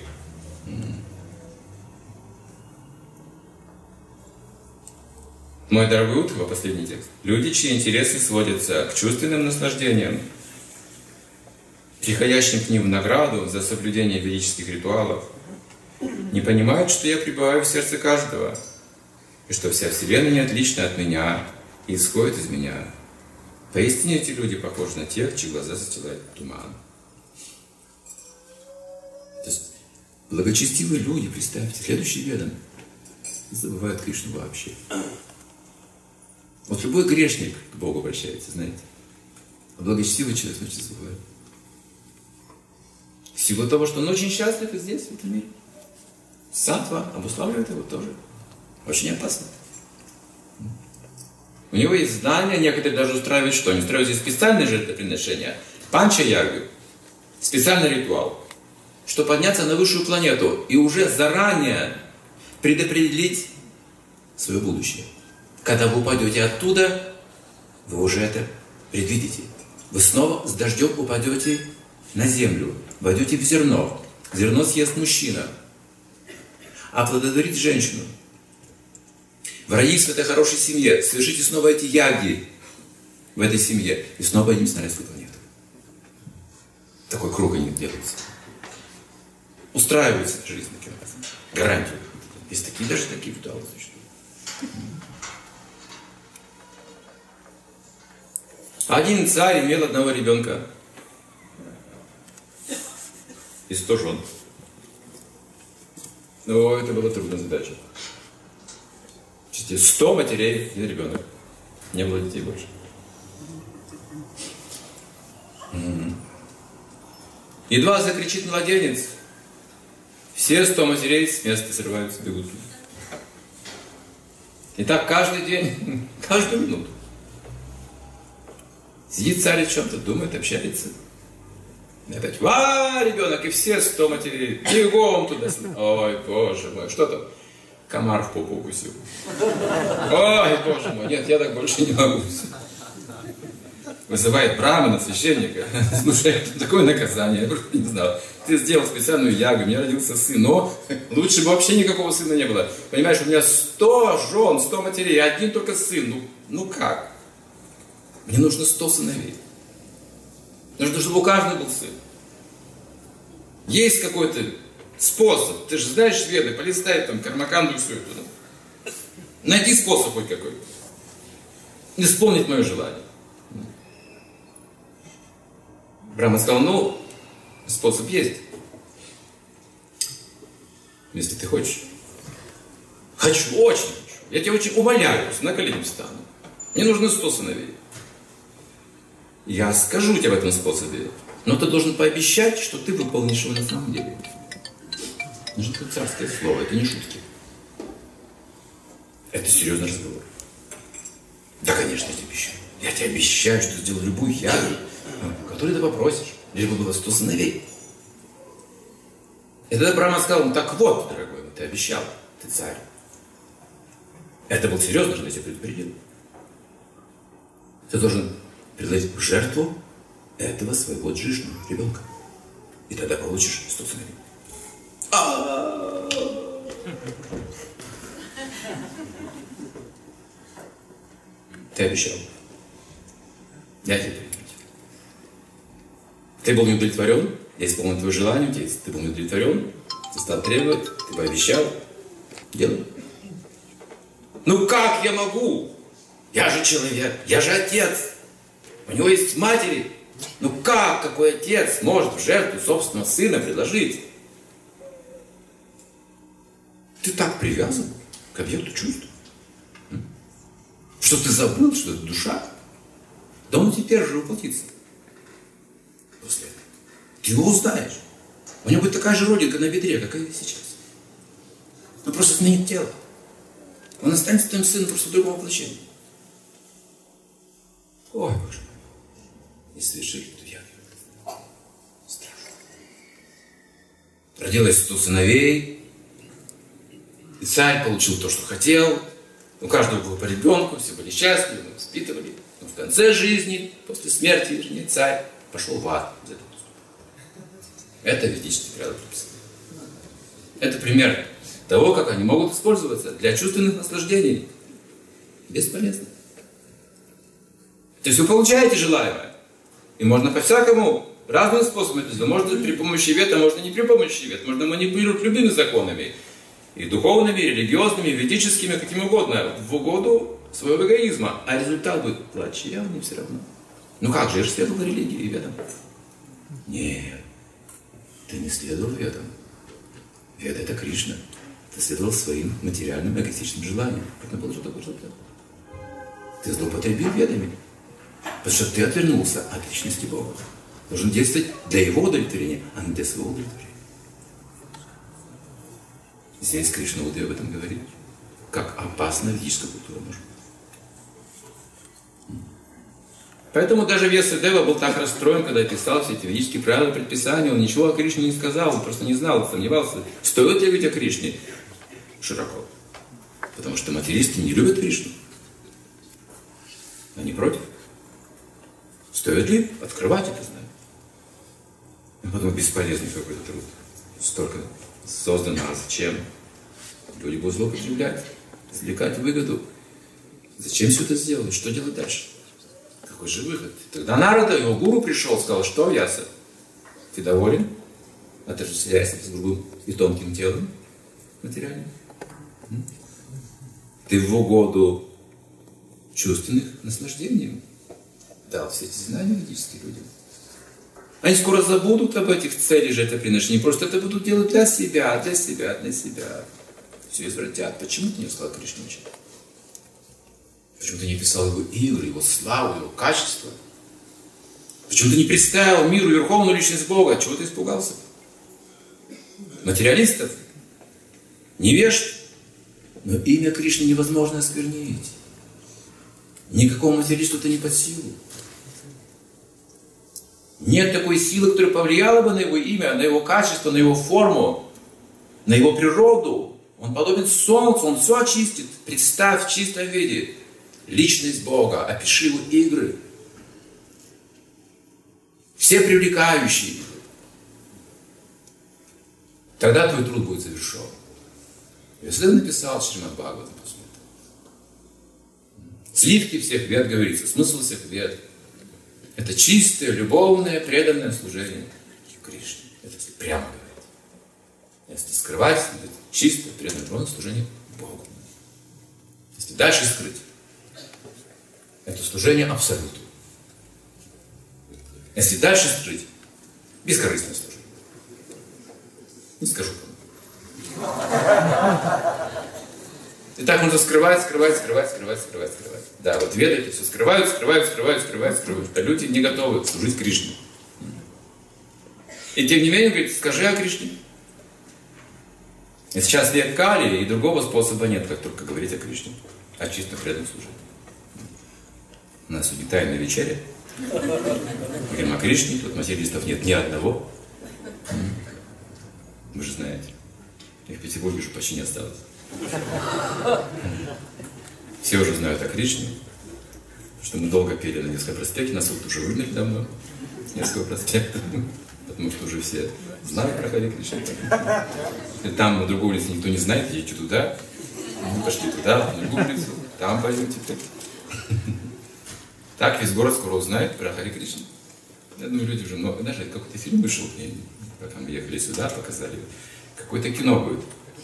Мой дорогой Уттава, последний текст. Люди, чьи интересы сводятся к чувственным наслаждениям, приходящим к ним в награду за соблюдение ведических ритуалов, не понимают, что я пребываю в сердце каждого, и что вся Вселенная не отлична от меня и исходит из меня. Поистине эти люди похожи на тех, чьи глаза застилает туман. То есть благочестивые люди, представьте, следующий ведом, забывают Кришну вообще. Вот любой грешник к Богу обращается, знаете. А благочестивый человек, значит, забывает. В силу того, что он очень счастлив и здесь, в этом мире. Саттва обуславливает его тоже. Очень опасно. У него есть знания, некоторые даже устраивают что? Они устраивают здесь специальные жертвоприношения. Панча-ягу. Специальный ритуал. Чтобы подняться на высшую планету и уже заранее предопределить свое будущее. Когда вы упадете оттуда, вы уже это предвидите. Вы снова с дождем упадете на землю. Войдете в зерно. Зерно съест мужчина. Оплодотворит женщину. В родись в этой хорошей семье. Совершите снова эти яги в этой семье. И снова поднимемся на райскую планету. Такой круг они делаются. Устраивается жизнь таким образом. Гарантию. Есть такие, даже такие ритуалы существуют. Один царь имел одного ребенка и сто жен. Но это была трудная задача. Сто матерей, один ребенок. Не было детей больше. Едва закричит младенец, все сто матерей с места срываются, бегут. И так каждый день, каждую минуту. Сидит царь о чем-то, думает, общается. И опять, ва, ребенок, и все сто матерей, бегом туда. Ой, боже мой, что там? Комар в попу укусил. Ой, боже мой, нет, я так больше не могу. Вызывает брамана, священника. Слушай, это такое наказание, я просто не знал. Ты сделал специальную ягу, у меня родился сын, но лучше бы вообще никакого сына не было. Понимаешь, у меня сто жен, сто матерей, один только сын. Ну, ну как? Мне нужно сто сыновей. Нужно, чтобы у каждого был сын. Есть какой-то способ. Ты же знаешь веды, полистай там, кармаканду и все это. Да? Найди способ хоть какой-то. Исполнить мое желание. Брахма сказал, ну, способ есть. Если ты хочешь. Хочу, очень хочу. Я тебя очень умоляю, на колени встану. Мне нужно сто сыновей. Я скажу тебе об этом способе, но ты должен пообещать, что ты выполнишь его на самом деле. Нужно такое царское слово, это не шутки. Это серьезный разговор. Да, конечно, я тебе обещаю. Я тебе обещаю, что сделаю любую ягу, которую ты попросишь, лишь бы было сто сыновей. И тогда Брахма сказал, ну так вот, дорогой, ты обещал, ты царь. Это был серьезно, что я тебя предупредил. Ты должен предложить в жертву этого своего джишну, ребенка. И тогда получишь сто сыновей. Ты обещал. Я тебе предупредил. Ты был не удовлетворен, я исполнил твое желание, ты был не удовлетворен, Ты стал требовать, ты пообещал, делай. Ну как я могу? Я же человек, я же отец. У него есть матери. Ну как, какой отец может в жертву собственного сына предложить? Ты так привязан к объекту чувств, что ты забыл, что это душа. Да он теперь же воплотится. После этого. Ты его узнаешь. У него будет такая же родинка на бедре, как и сейчас. Он просто сменит тело. Он останется твоим сыном просто в другом воплощении. Ой, Боже мой. И совершили эту ягоду. Страшно. Родилось сто сыновей. И царь получил то, что хотел. У каждого было по ребенку, все были счастливы, воспитывали. Но в конце жизни, после смерти, вернее, царь пошел в ад. Это ведические правила прописаны. Это пример того, как они могут использоваться для чувственных наслаждений. Бесполезно. То есть вы получаете желаемое. И можно по-всякому, разными способами это сделать. Можно при помощи вета, можно не при помощи вета. Можно манипулировать любыми законами. И духовными, и религиозными, и ведическими, каким угодно. В угоду своего эгоизма. А результат будет плачевный все равно. Ну как же, я же следовал религии и ведам. Нет. Ты не следовал ведам. Веда — это Кришна. Ты следовал своим материальным эгоистичным желаниям. Поэтому получил такой результат. Ты злоупотребил ведами. Потому что ты отвернулся от личности Бога. Должен действовать для Его удовлетворения, а не для своего удовлетворения. Здесь Кришна вот и об этом говорит. Как опасна ведическая культура может быть. Поэтому даже Вьясадева был так расстроен, когда писал все эти ведические правила и предписания. Он ничего о Кришне не сказал, он просто не знал, сомневался, стоит ли говорить о Кришне широко. Потому что материалисты не любят Кришну. Они против. Стоит ли открывать это знание? И потом бесполезный какой-то труд. Столько создано, а зачем? Люди будут злоупотреблять, извлекать выгоду. Зачем все это сделали? Что делать дальше? Какой же выход? Тогда Нарада, его гуру, пришел, сказал: что, Вьяса, ты доволен? Отождествляясь с грубым и тонким телом материальным? Ты в угоду чувственных наслаждений дал все эти знания ведические людям. Они скоро забудут об этих целях жертвоприношений. Просто это будут делать для себя, для себя, для себя. Все извратят. Почему ты не сказал Кришне учить? Почему ты не писал его игры, его славу, его качество? Почему ты не представил миру верховную личность Бога? Чего ты испугался? Материалистов? Невежд? Но имя Кришны невозможно осквернить. Никакому материалисту это не под силу. Нет такой силы, которая повлияла бы на его имя, на его качество, на его форму, на его природу. Он подобен солнцу, он все очистит. Представь в чистом виде личность Бога, опиши его игры. Все привлекающие. Тогда твой труд будет завершен. Если ты написал Шримад Бхагаватам, после этого. Сливки всех вед, говорится, смысл всех вед. Это чистое, любовное, преданное служение Кришне. Это прямо говорит. Если скрывать, это чистое, преданное, любовное служение Богу. Если дальше скрыть, это служение Абсолюту. Если дальше скрыть, бескорыстное служение. Не скажу кому. И так нужно скрывать, скрывать, скрывать, скрывать, скрывать, скрывать. Да, вот веды это все скрывают, скрывают, скрывают, скрывают, скрывают. А люди не готовы служить Кришне. И тем не менее, говорит, скажи о Кришне. И сейчас век Кали, и другого способа нет, как только говорить о Кришне. О чисто преданном служении. У нас сегодня тайная вечеря. Говорим о Кришне, тут материалистов нет ни одного. Вы же знаете. И в Петербурге уже почти не осталось. Все уже знают о Кришне, что мы долго пели на Невском проспекте, нас вот уже выгнали давно с Невского проспекта, потому что уже все знают про Харе Кришну. И там на другой улице никто не знает, идите туда, мы пошли туда, на другую улицу, там поем теперь. Так весь город скоро узнает про Харе Кришну. Я думаю, люди уже много, даже какой-то фильм вышел, пока мы ехали сюда, показали Какое-то кино будет.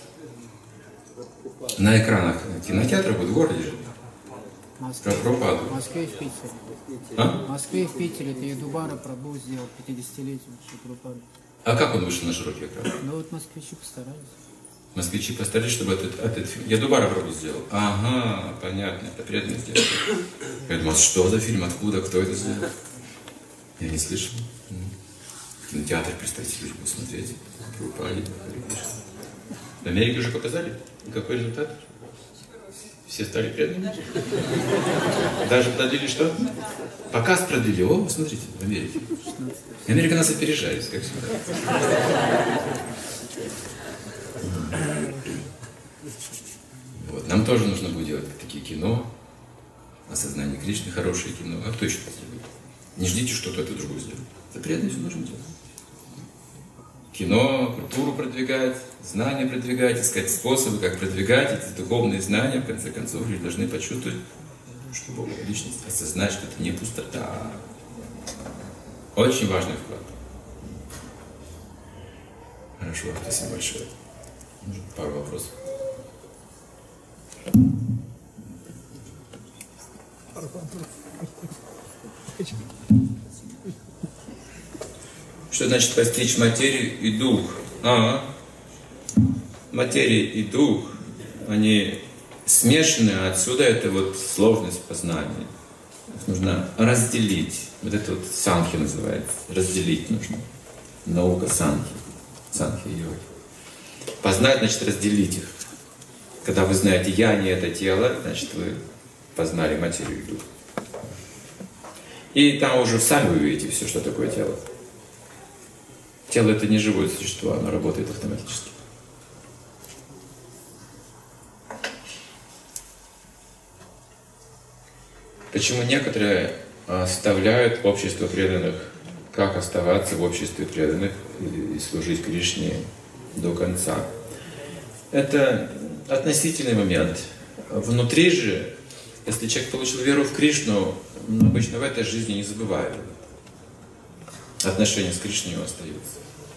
На экранах кинотеатра будет в городе же. Про Прабхупаду. В Москве и в Питере. А? В Москве и в Питере это Юдубара Прабху сделал пятидесятилетию Шри Прабхупады. А как он вышел на широкий экран? Ну вот москвичи постарались. Москвичи постарались, чтобы этот, этот фильм... Я Дубара Прабху сделал. Ага, понятно, это преданно сделал. Я думал, что за фильм, откуда, кто это сделал? Я не слышал. В кинотеатр, представьте, люди будут смотреть. Прабхупаде. В Америке уже показали? И какой результат? Все стали преданными? Даже продлили что? Показ продлили. О, смотрите, в Америке. Америка нас опережает, как всегда. Вот. Нам тоже нужно будет делать такие кино, осознание Кришны, хорошее кино. А кто еще сделает? Не ждите, что кто-то другой сделает. За преданность все нужно делать. Кино, культуру продвигать, знания продвигать, искать способы, как продвигать эти духовные знания. В конце концов, люди должны почувствовать, что Бог — личность, осознать, что это не пустота. Очень важный вклад. Хорошо, спасибо большое. Может, пару вопросов. Что значит постичь материю и дух? А, материя и дух, они смешаны, отсюда это вот сложность познания. Их нужно разделить. Вот это вот санхи называется. Разделить нужно. Наука санхи. Санхи йоги. Познать, значит, разделить их. Когда вы знаете «я» не это тело, значит, вы познали материю и дух. И там уже сами вы увидите все, что такое тело. Тело — это не живое существо, оно работает автоматически. Почему некоторые оставляют общество преданных? Как оставаться в обществе преданных и служить Кришне до конца? Это относительный момент. Внутри же, если человек получил веру в Кришну, обычно в этой жизни не забывает. Отношения с Кришной у него остаются.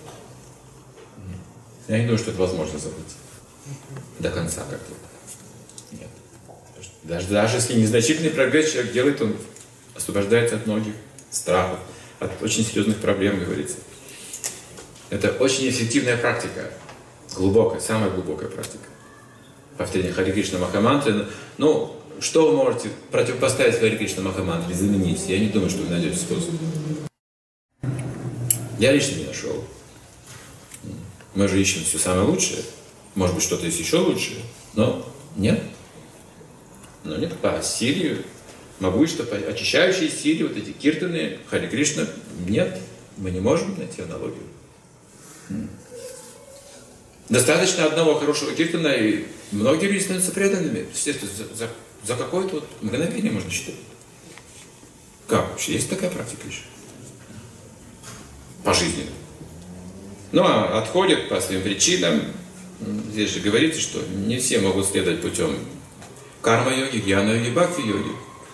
Я не думаю, что это возможно забыть до конца как-то. Нет. Даже, даже если незначительный прогресс человек делает, он освобождается от многих страхов, от очень серьезных проблем, говорится. Это очень эффективная практика, глубокая, самая глубокая практика. Повторение Харе Кришна Махамантры. Ну, что вы можете противопоставить Харе Кришна Махамантре, заменить? Я не думаю, что вы найдете способ. Я лично не нашел. Мы же ищем все самое лучшее. Может быть, что-то есть еще лучшее, но нет. Но нет, по силе, могущество, по очищающей силе, вот эти киртаны, Харе Кришна, нет, мы не можем найти аналогию. Достаточно одного хорошего киртана, и многие люди становятся преданными. Естественно, за, за, за какое-то вот мгновение можно считать. Как вообще? Есть такая практика еще? По жизни. Ну, а отходят по своим причинам. Здесь же говорится, что не все могут следовать путем карма-йоги, гьяна-йоги, бхакти-йоги.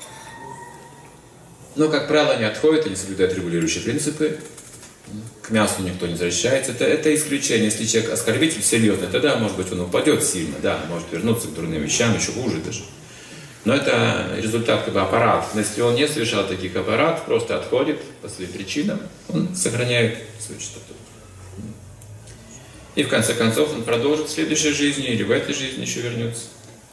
Но, как правило, они отходят, они соблюдают регулирующие принципы. К мясу никто не возвращается. Это, это исключение. Если человек оскорбитель серьезный, тогда, может быть, он упадет сильно, да, может вернуться к дурным вещам, еще хуже даже. Но это результат как бы аппарат. Но если он не совершал таких аппаратов, просто отходит по своим причинам, он сохраняет свою чистоту. И в конце концов он продолжит в следующей жизни или в этой жизни еще вернется.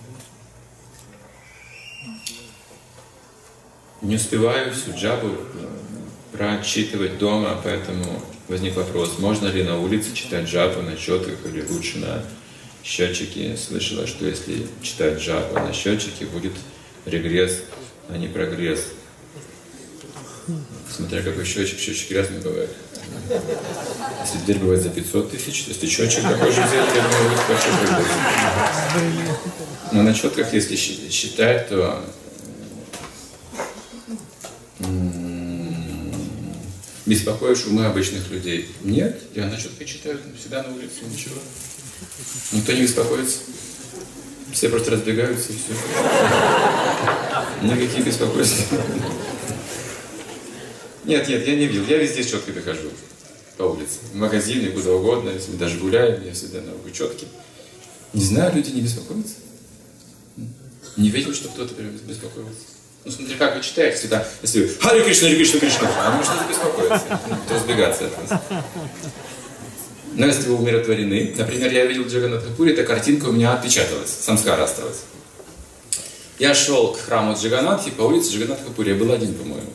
Не успеваю всю джабу прочитывать дома, поэтому возник вопрос, можно ли на улице читать джабу на счетах или лучше на счетчике. Слышала, что если читать джабу на счетчике, будет регресс, а не прогресс. Смотря какой счетчик, счетчики разные бывают. Если дверь бывает за пятьсот тысяч, если счетчик такой же взять, я думаю, будет хорошо прогресс. Но на счетках, если считать, то беспокоишь умы обычных людей. Нет, я на четко читаю, всегда на улице, ничего. Никто не беспокоится. Все просто разбегаются и все. Никаких беспокойств. Нет, нет, я не видел. Я везде четко дохожу. по улице, в магазине, куда угодно, если мы даже гуляем, я всегда на учетке. Не знаю, люди не беспокоятся. Не видел, что кто-то прям беспокоится. Ну, смотри, как вы читаете всегда, если вы Харе Кришна, Харе Кришна, Кришна, а может что-то беспокоиться, разбегаться от вас. Но если вы умиротворены, например, я видел Джаганнатха-пури, эта картинка у меня отпечаталась, самскара осталась. Я шел к храму Джаганнатхи по улице Джаганнатха-пури, я был один, по-моему.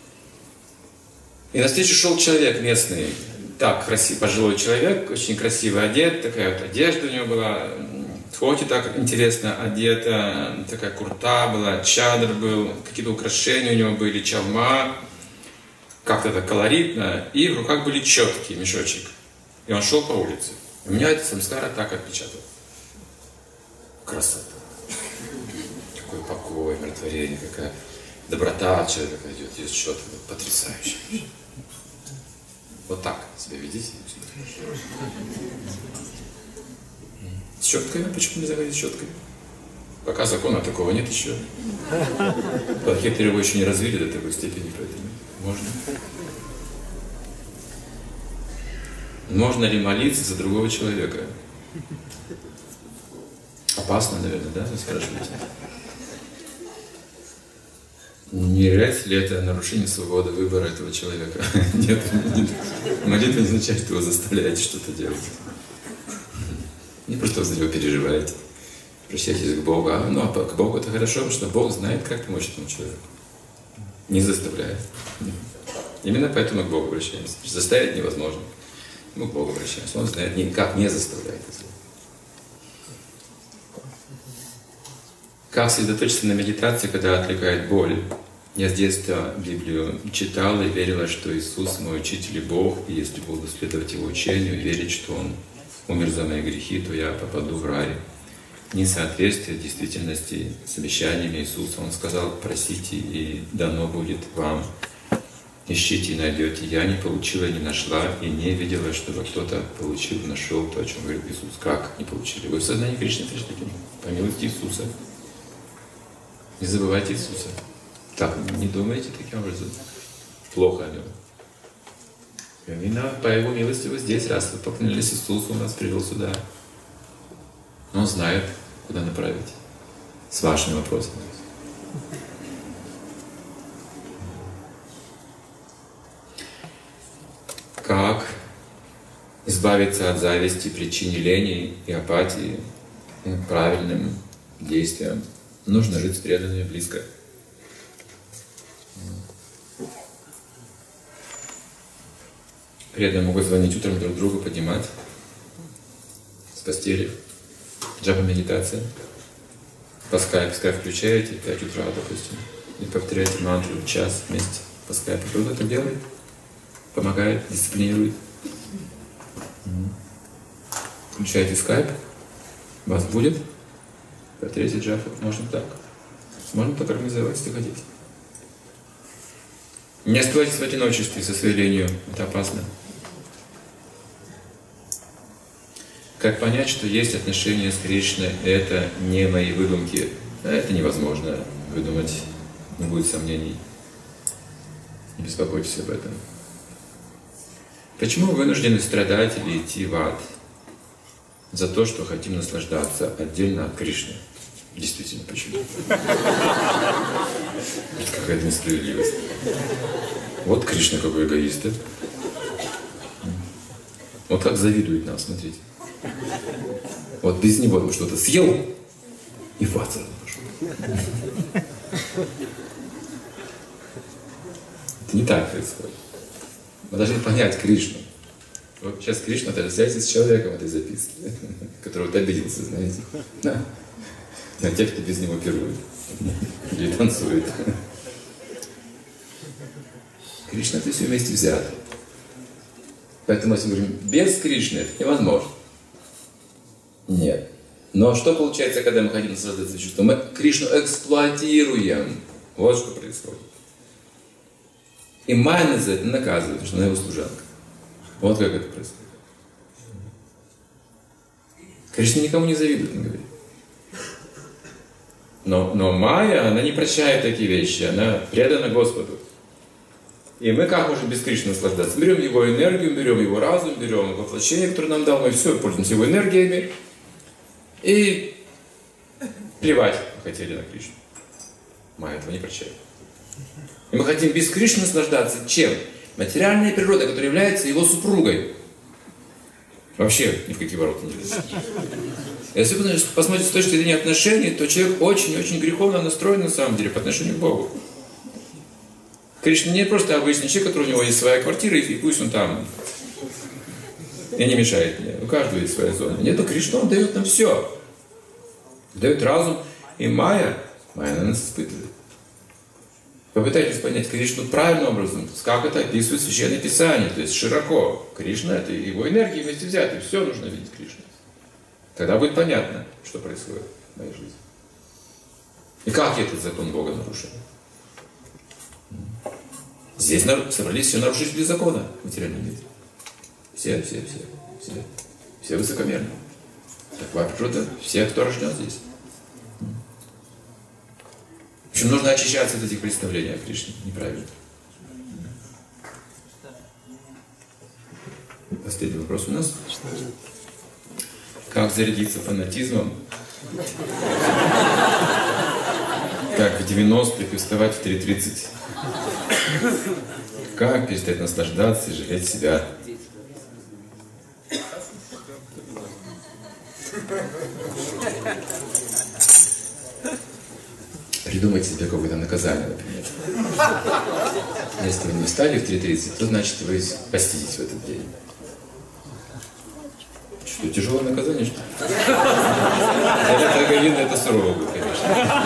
И навстречу шел человек местный, так, красивый, пожилой человек, очень красиво одет, такая вот одежда у него была, хоть и так интересно одета, такая курта была, чадр был, какие-то украшения у него были, чалма, как-то так колоритно, и в руках были четкие, мешочек. И он шел по улице. И у меня эта самскара так отпечатала. Красота. Какой покой, умиротворение, какая доброта от человека идет, есть четко, потрясающе. Вот так себя ведите. С щеткой? Почему нельзя ходить с щеткой? Пока закона такого нет еще. Подхетеры его еще не развили до такой степени, поэтому можно. Можно ли молиться за другого человека? Опасно, наверное, да, вы спрашиваете? Не является ли это нарушение свободы выбора этого человека? Нет, нет. Молитва не означает, что вы заставляете что-то делать. Не просто за него переживаете. Обращайтесь к Богу. А, ну, а к Богу это хорошо, потому что Бог знает, как помочь этому человеку. Не заставляет. Именно поэтому к Богу обращаемся. Заставить невозможно. Мы к Богу обращаемся. Он знает, никак не заставляет этого. Как сосредоточиться на медитации, когда отвлекает боль? Я с детства Библию читала и верила, что Иисус мой учитель и Бог, и если буду следовать Его учению, верить, что Он умер за мои грехи, то я попаду в рай. Несоответствие действительности с обещаниями Иисуса. Он сказал: просите, и дано будет вам. Ищите и найдете. Я не получила, не нашла и не видела, чтобы кто-то получил, нашел то, о чем говорит Иисус. Как не получили? Вы в сознании Кришны пришли, по милости Иисуса. Не забывайте Иисуса. Так, не думайте таким образом плохо о Нем. Именно по Его милости вы здесь, раз вы поклонились Иисусу, Он нас привел сюда. Он знает, куда направить. С вашими вопросами. Как избавиться от зависти, причине лени и апатии правильным действиям? Нужно жить с преданными близко. Преданные могут звонить утром друг другу, поднимать с постели. Джапа медитация. По скайпу, скайп включаете, в пять утра, допустим, и повторяете мантру час вместе по скайпу. Кто-то это делает, помогает, дисциплинирует. Включаете скайп, вас будет, повторяйте джапу. Можно так. Можно так организовать, если хотите. Не оставайтесь в одиночестве со своей ленью, это опасно. Как понять, что есть отношения с Кришной, это не мои выдумки. Это невозможно выдумать, не будет сомнений. Не беспокойтесь об этом. Почему мы вынуждены страдать или идти в ад? За то, что хотим наслаждаться отдельно от Кришны. Действительно, почему? Это какая-то несправедливость. Вот Кришна какой эгоист, да? Вот как завидует нам, смотрите. Вот без него он что-то съел и в ад сразу пошел. Это не так происходит. Мы должны понять Кришну. Вот сейчас Кришна отождествляется с человеком этой записки, который вот обиделся, знаете. Да. А те, кто без него пирует или танцует. Кришна — это все вместе взято. Поэтому, если мы говорим, без Кришны это невозможно. Нет. Но что получается, когда мы хотим наслаждаться чувством? Мы Кришну эксплуатируем. Вот что происходит. И Майя за это наказывает, потому что она его служанка. Вот как это происходит. Кришна никому не завидует, он говорит. Но, но Майя, она не прощает такие вещи, она предана Господу. И мы как можем без Кришны наслаждаться? Берем его энергию, берем его разум, берем воплощение, которое нам дал, мы все, пользуемся его энергиями. И плевать мы хотели на Кришну. Майя этого не прощает. И мы хотим без Кришны наслаждаться чем? Материальной природой, которая является его супругой. Вообще ни в какие ворота не лезет. Если вы посмотрите с точки зрения отношений, то человек очень-очень греховно настроен на самом деле по отношению к Богу. Кришна не просто обычный человек, который у него есть своя квартира, и пусть он там и не мешает мне. У каждого есть своя зона. Нет, но Кришна, он дает нам все. Дает разум. И Майя, Майя на нас испытывает. Попытайтесь понять Кришну правильным образом, как это описывает Священное Писание, то есть широко. Кришна — это его энергии вместе взятые, все нужно видеть Кришну. Тогда будет понятно, что происходит в моей жизни. И как этот закон Бога нарушен. Здесь собрались все нарушители закона в материальном мире. Все, все, все, все, все высокомерные. Такова природа всех, кто рожден здесь. В общем, нужно очищаться от этих представлений о Кришне. Неправильно. Последний вопрос у нас. Как зарядиться фанатизмом? Как в девяностых и вставать в три тридцать? Как перестать наслаждаться и жалеть себя? Придумайте себе какое-то наказание, например. Если вы не встали в три тридцать, то значит вы поститесь в этот день. Что, тяжелое наказание, что ли? Для Говинда это сурово будет, конечно.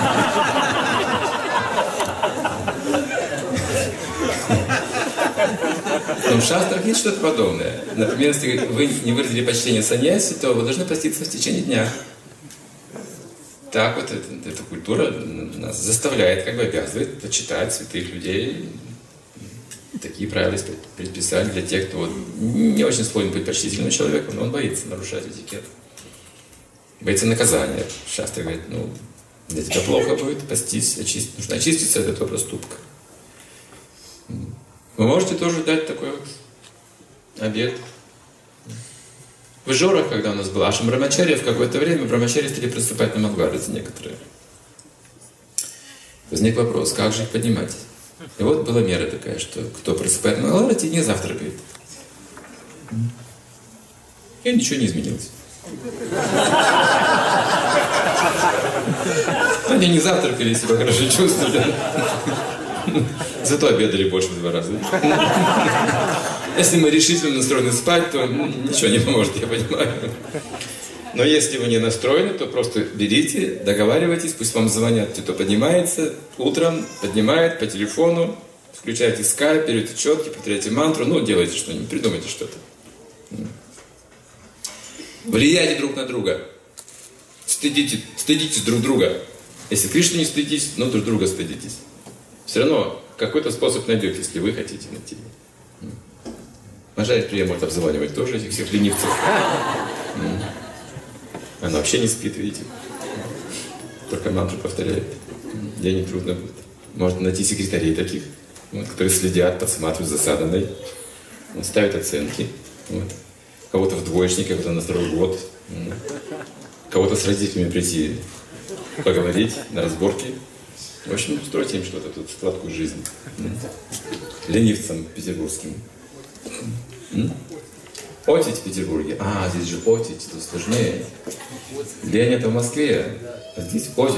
Но в шастрах есть что-то подобное. Например, если вы не выразили почтение саньяси, то вы должны поститься в течение дня. Так вот эта, эта культура нас заставляет, как бы обязывает почитать святых людей. Такие правила предписали для тех, кто вот не очень склонен быть почтительным человеком, но он боится нарушать этикет. Боится наказания. Шастра говорит, ну, для тебя плохо будет, постись, очистить. Нужно очиститься от этого проступка. Вы можете тоже дать такой вот обет. В Ижорах, когда у нас был Ашрам Брамачарья, в какое-то время Брамачарьи стали приступать на Мангладжи некоторые. Возник вопрос, как же их поднимать? И вот была мера такая, что кто приступает на Мангладжи, не завтракает. И ничего не изменилось. Они не завтракали, себя хорошо чувствовали. Зато обедали больше в два раза. Если мы решительно настроены спать, то ну, ничего не поможет, я понимаю. Но если вы не настроены, то просто берите, договаривайтесь, пусть вам звонят, кто поднимается утром, поднимает по телефону, включайте скайп, берете четки, повторяйте мантру, ну, делайте что-нибудь, придумайте что-то. Влияйте друг на друга. Стыдите, стыдитесь друг друга. Если Кришну не стыдитесь, ну, друг друга стыдитесь. Все равно какой-то способ найдете, если вы хотите найти. Мажарья Прия может обзванивать тоже этих всех ленивцев. Она вообще не спит, видите. Только мантру повторяет. Ей не трудно будет. Можно найти секретарей таких, вот, которые следят, подсматривают за саданой. Он ставит оценки. Вот. Кого-то в двоечнике, кого-то на второй год. Кого-то с родителями прийти поговорить на разборке. В общем, устройте им что-то тут, сладкую жизнь. Ленивцам петербургским. Отить в Петербурге. А, здесь же отить, тут сложнее. Лень это в Москве, а здесь отить.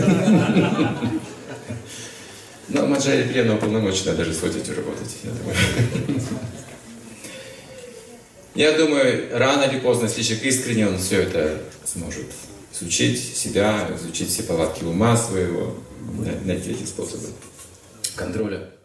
Но Маджарья Прия уполномочена даже с отитью работать, я думаю. Я думаю, рано или поздно, если человек искренне, он все это сможет изучить себя, изучить все повадки ума своего, найти эти способы контроля.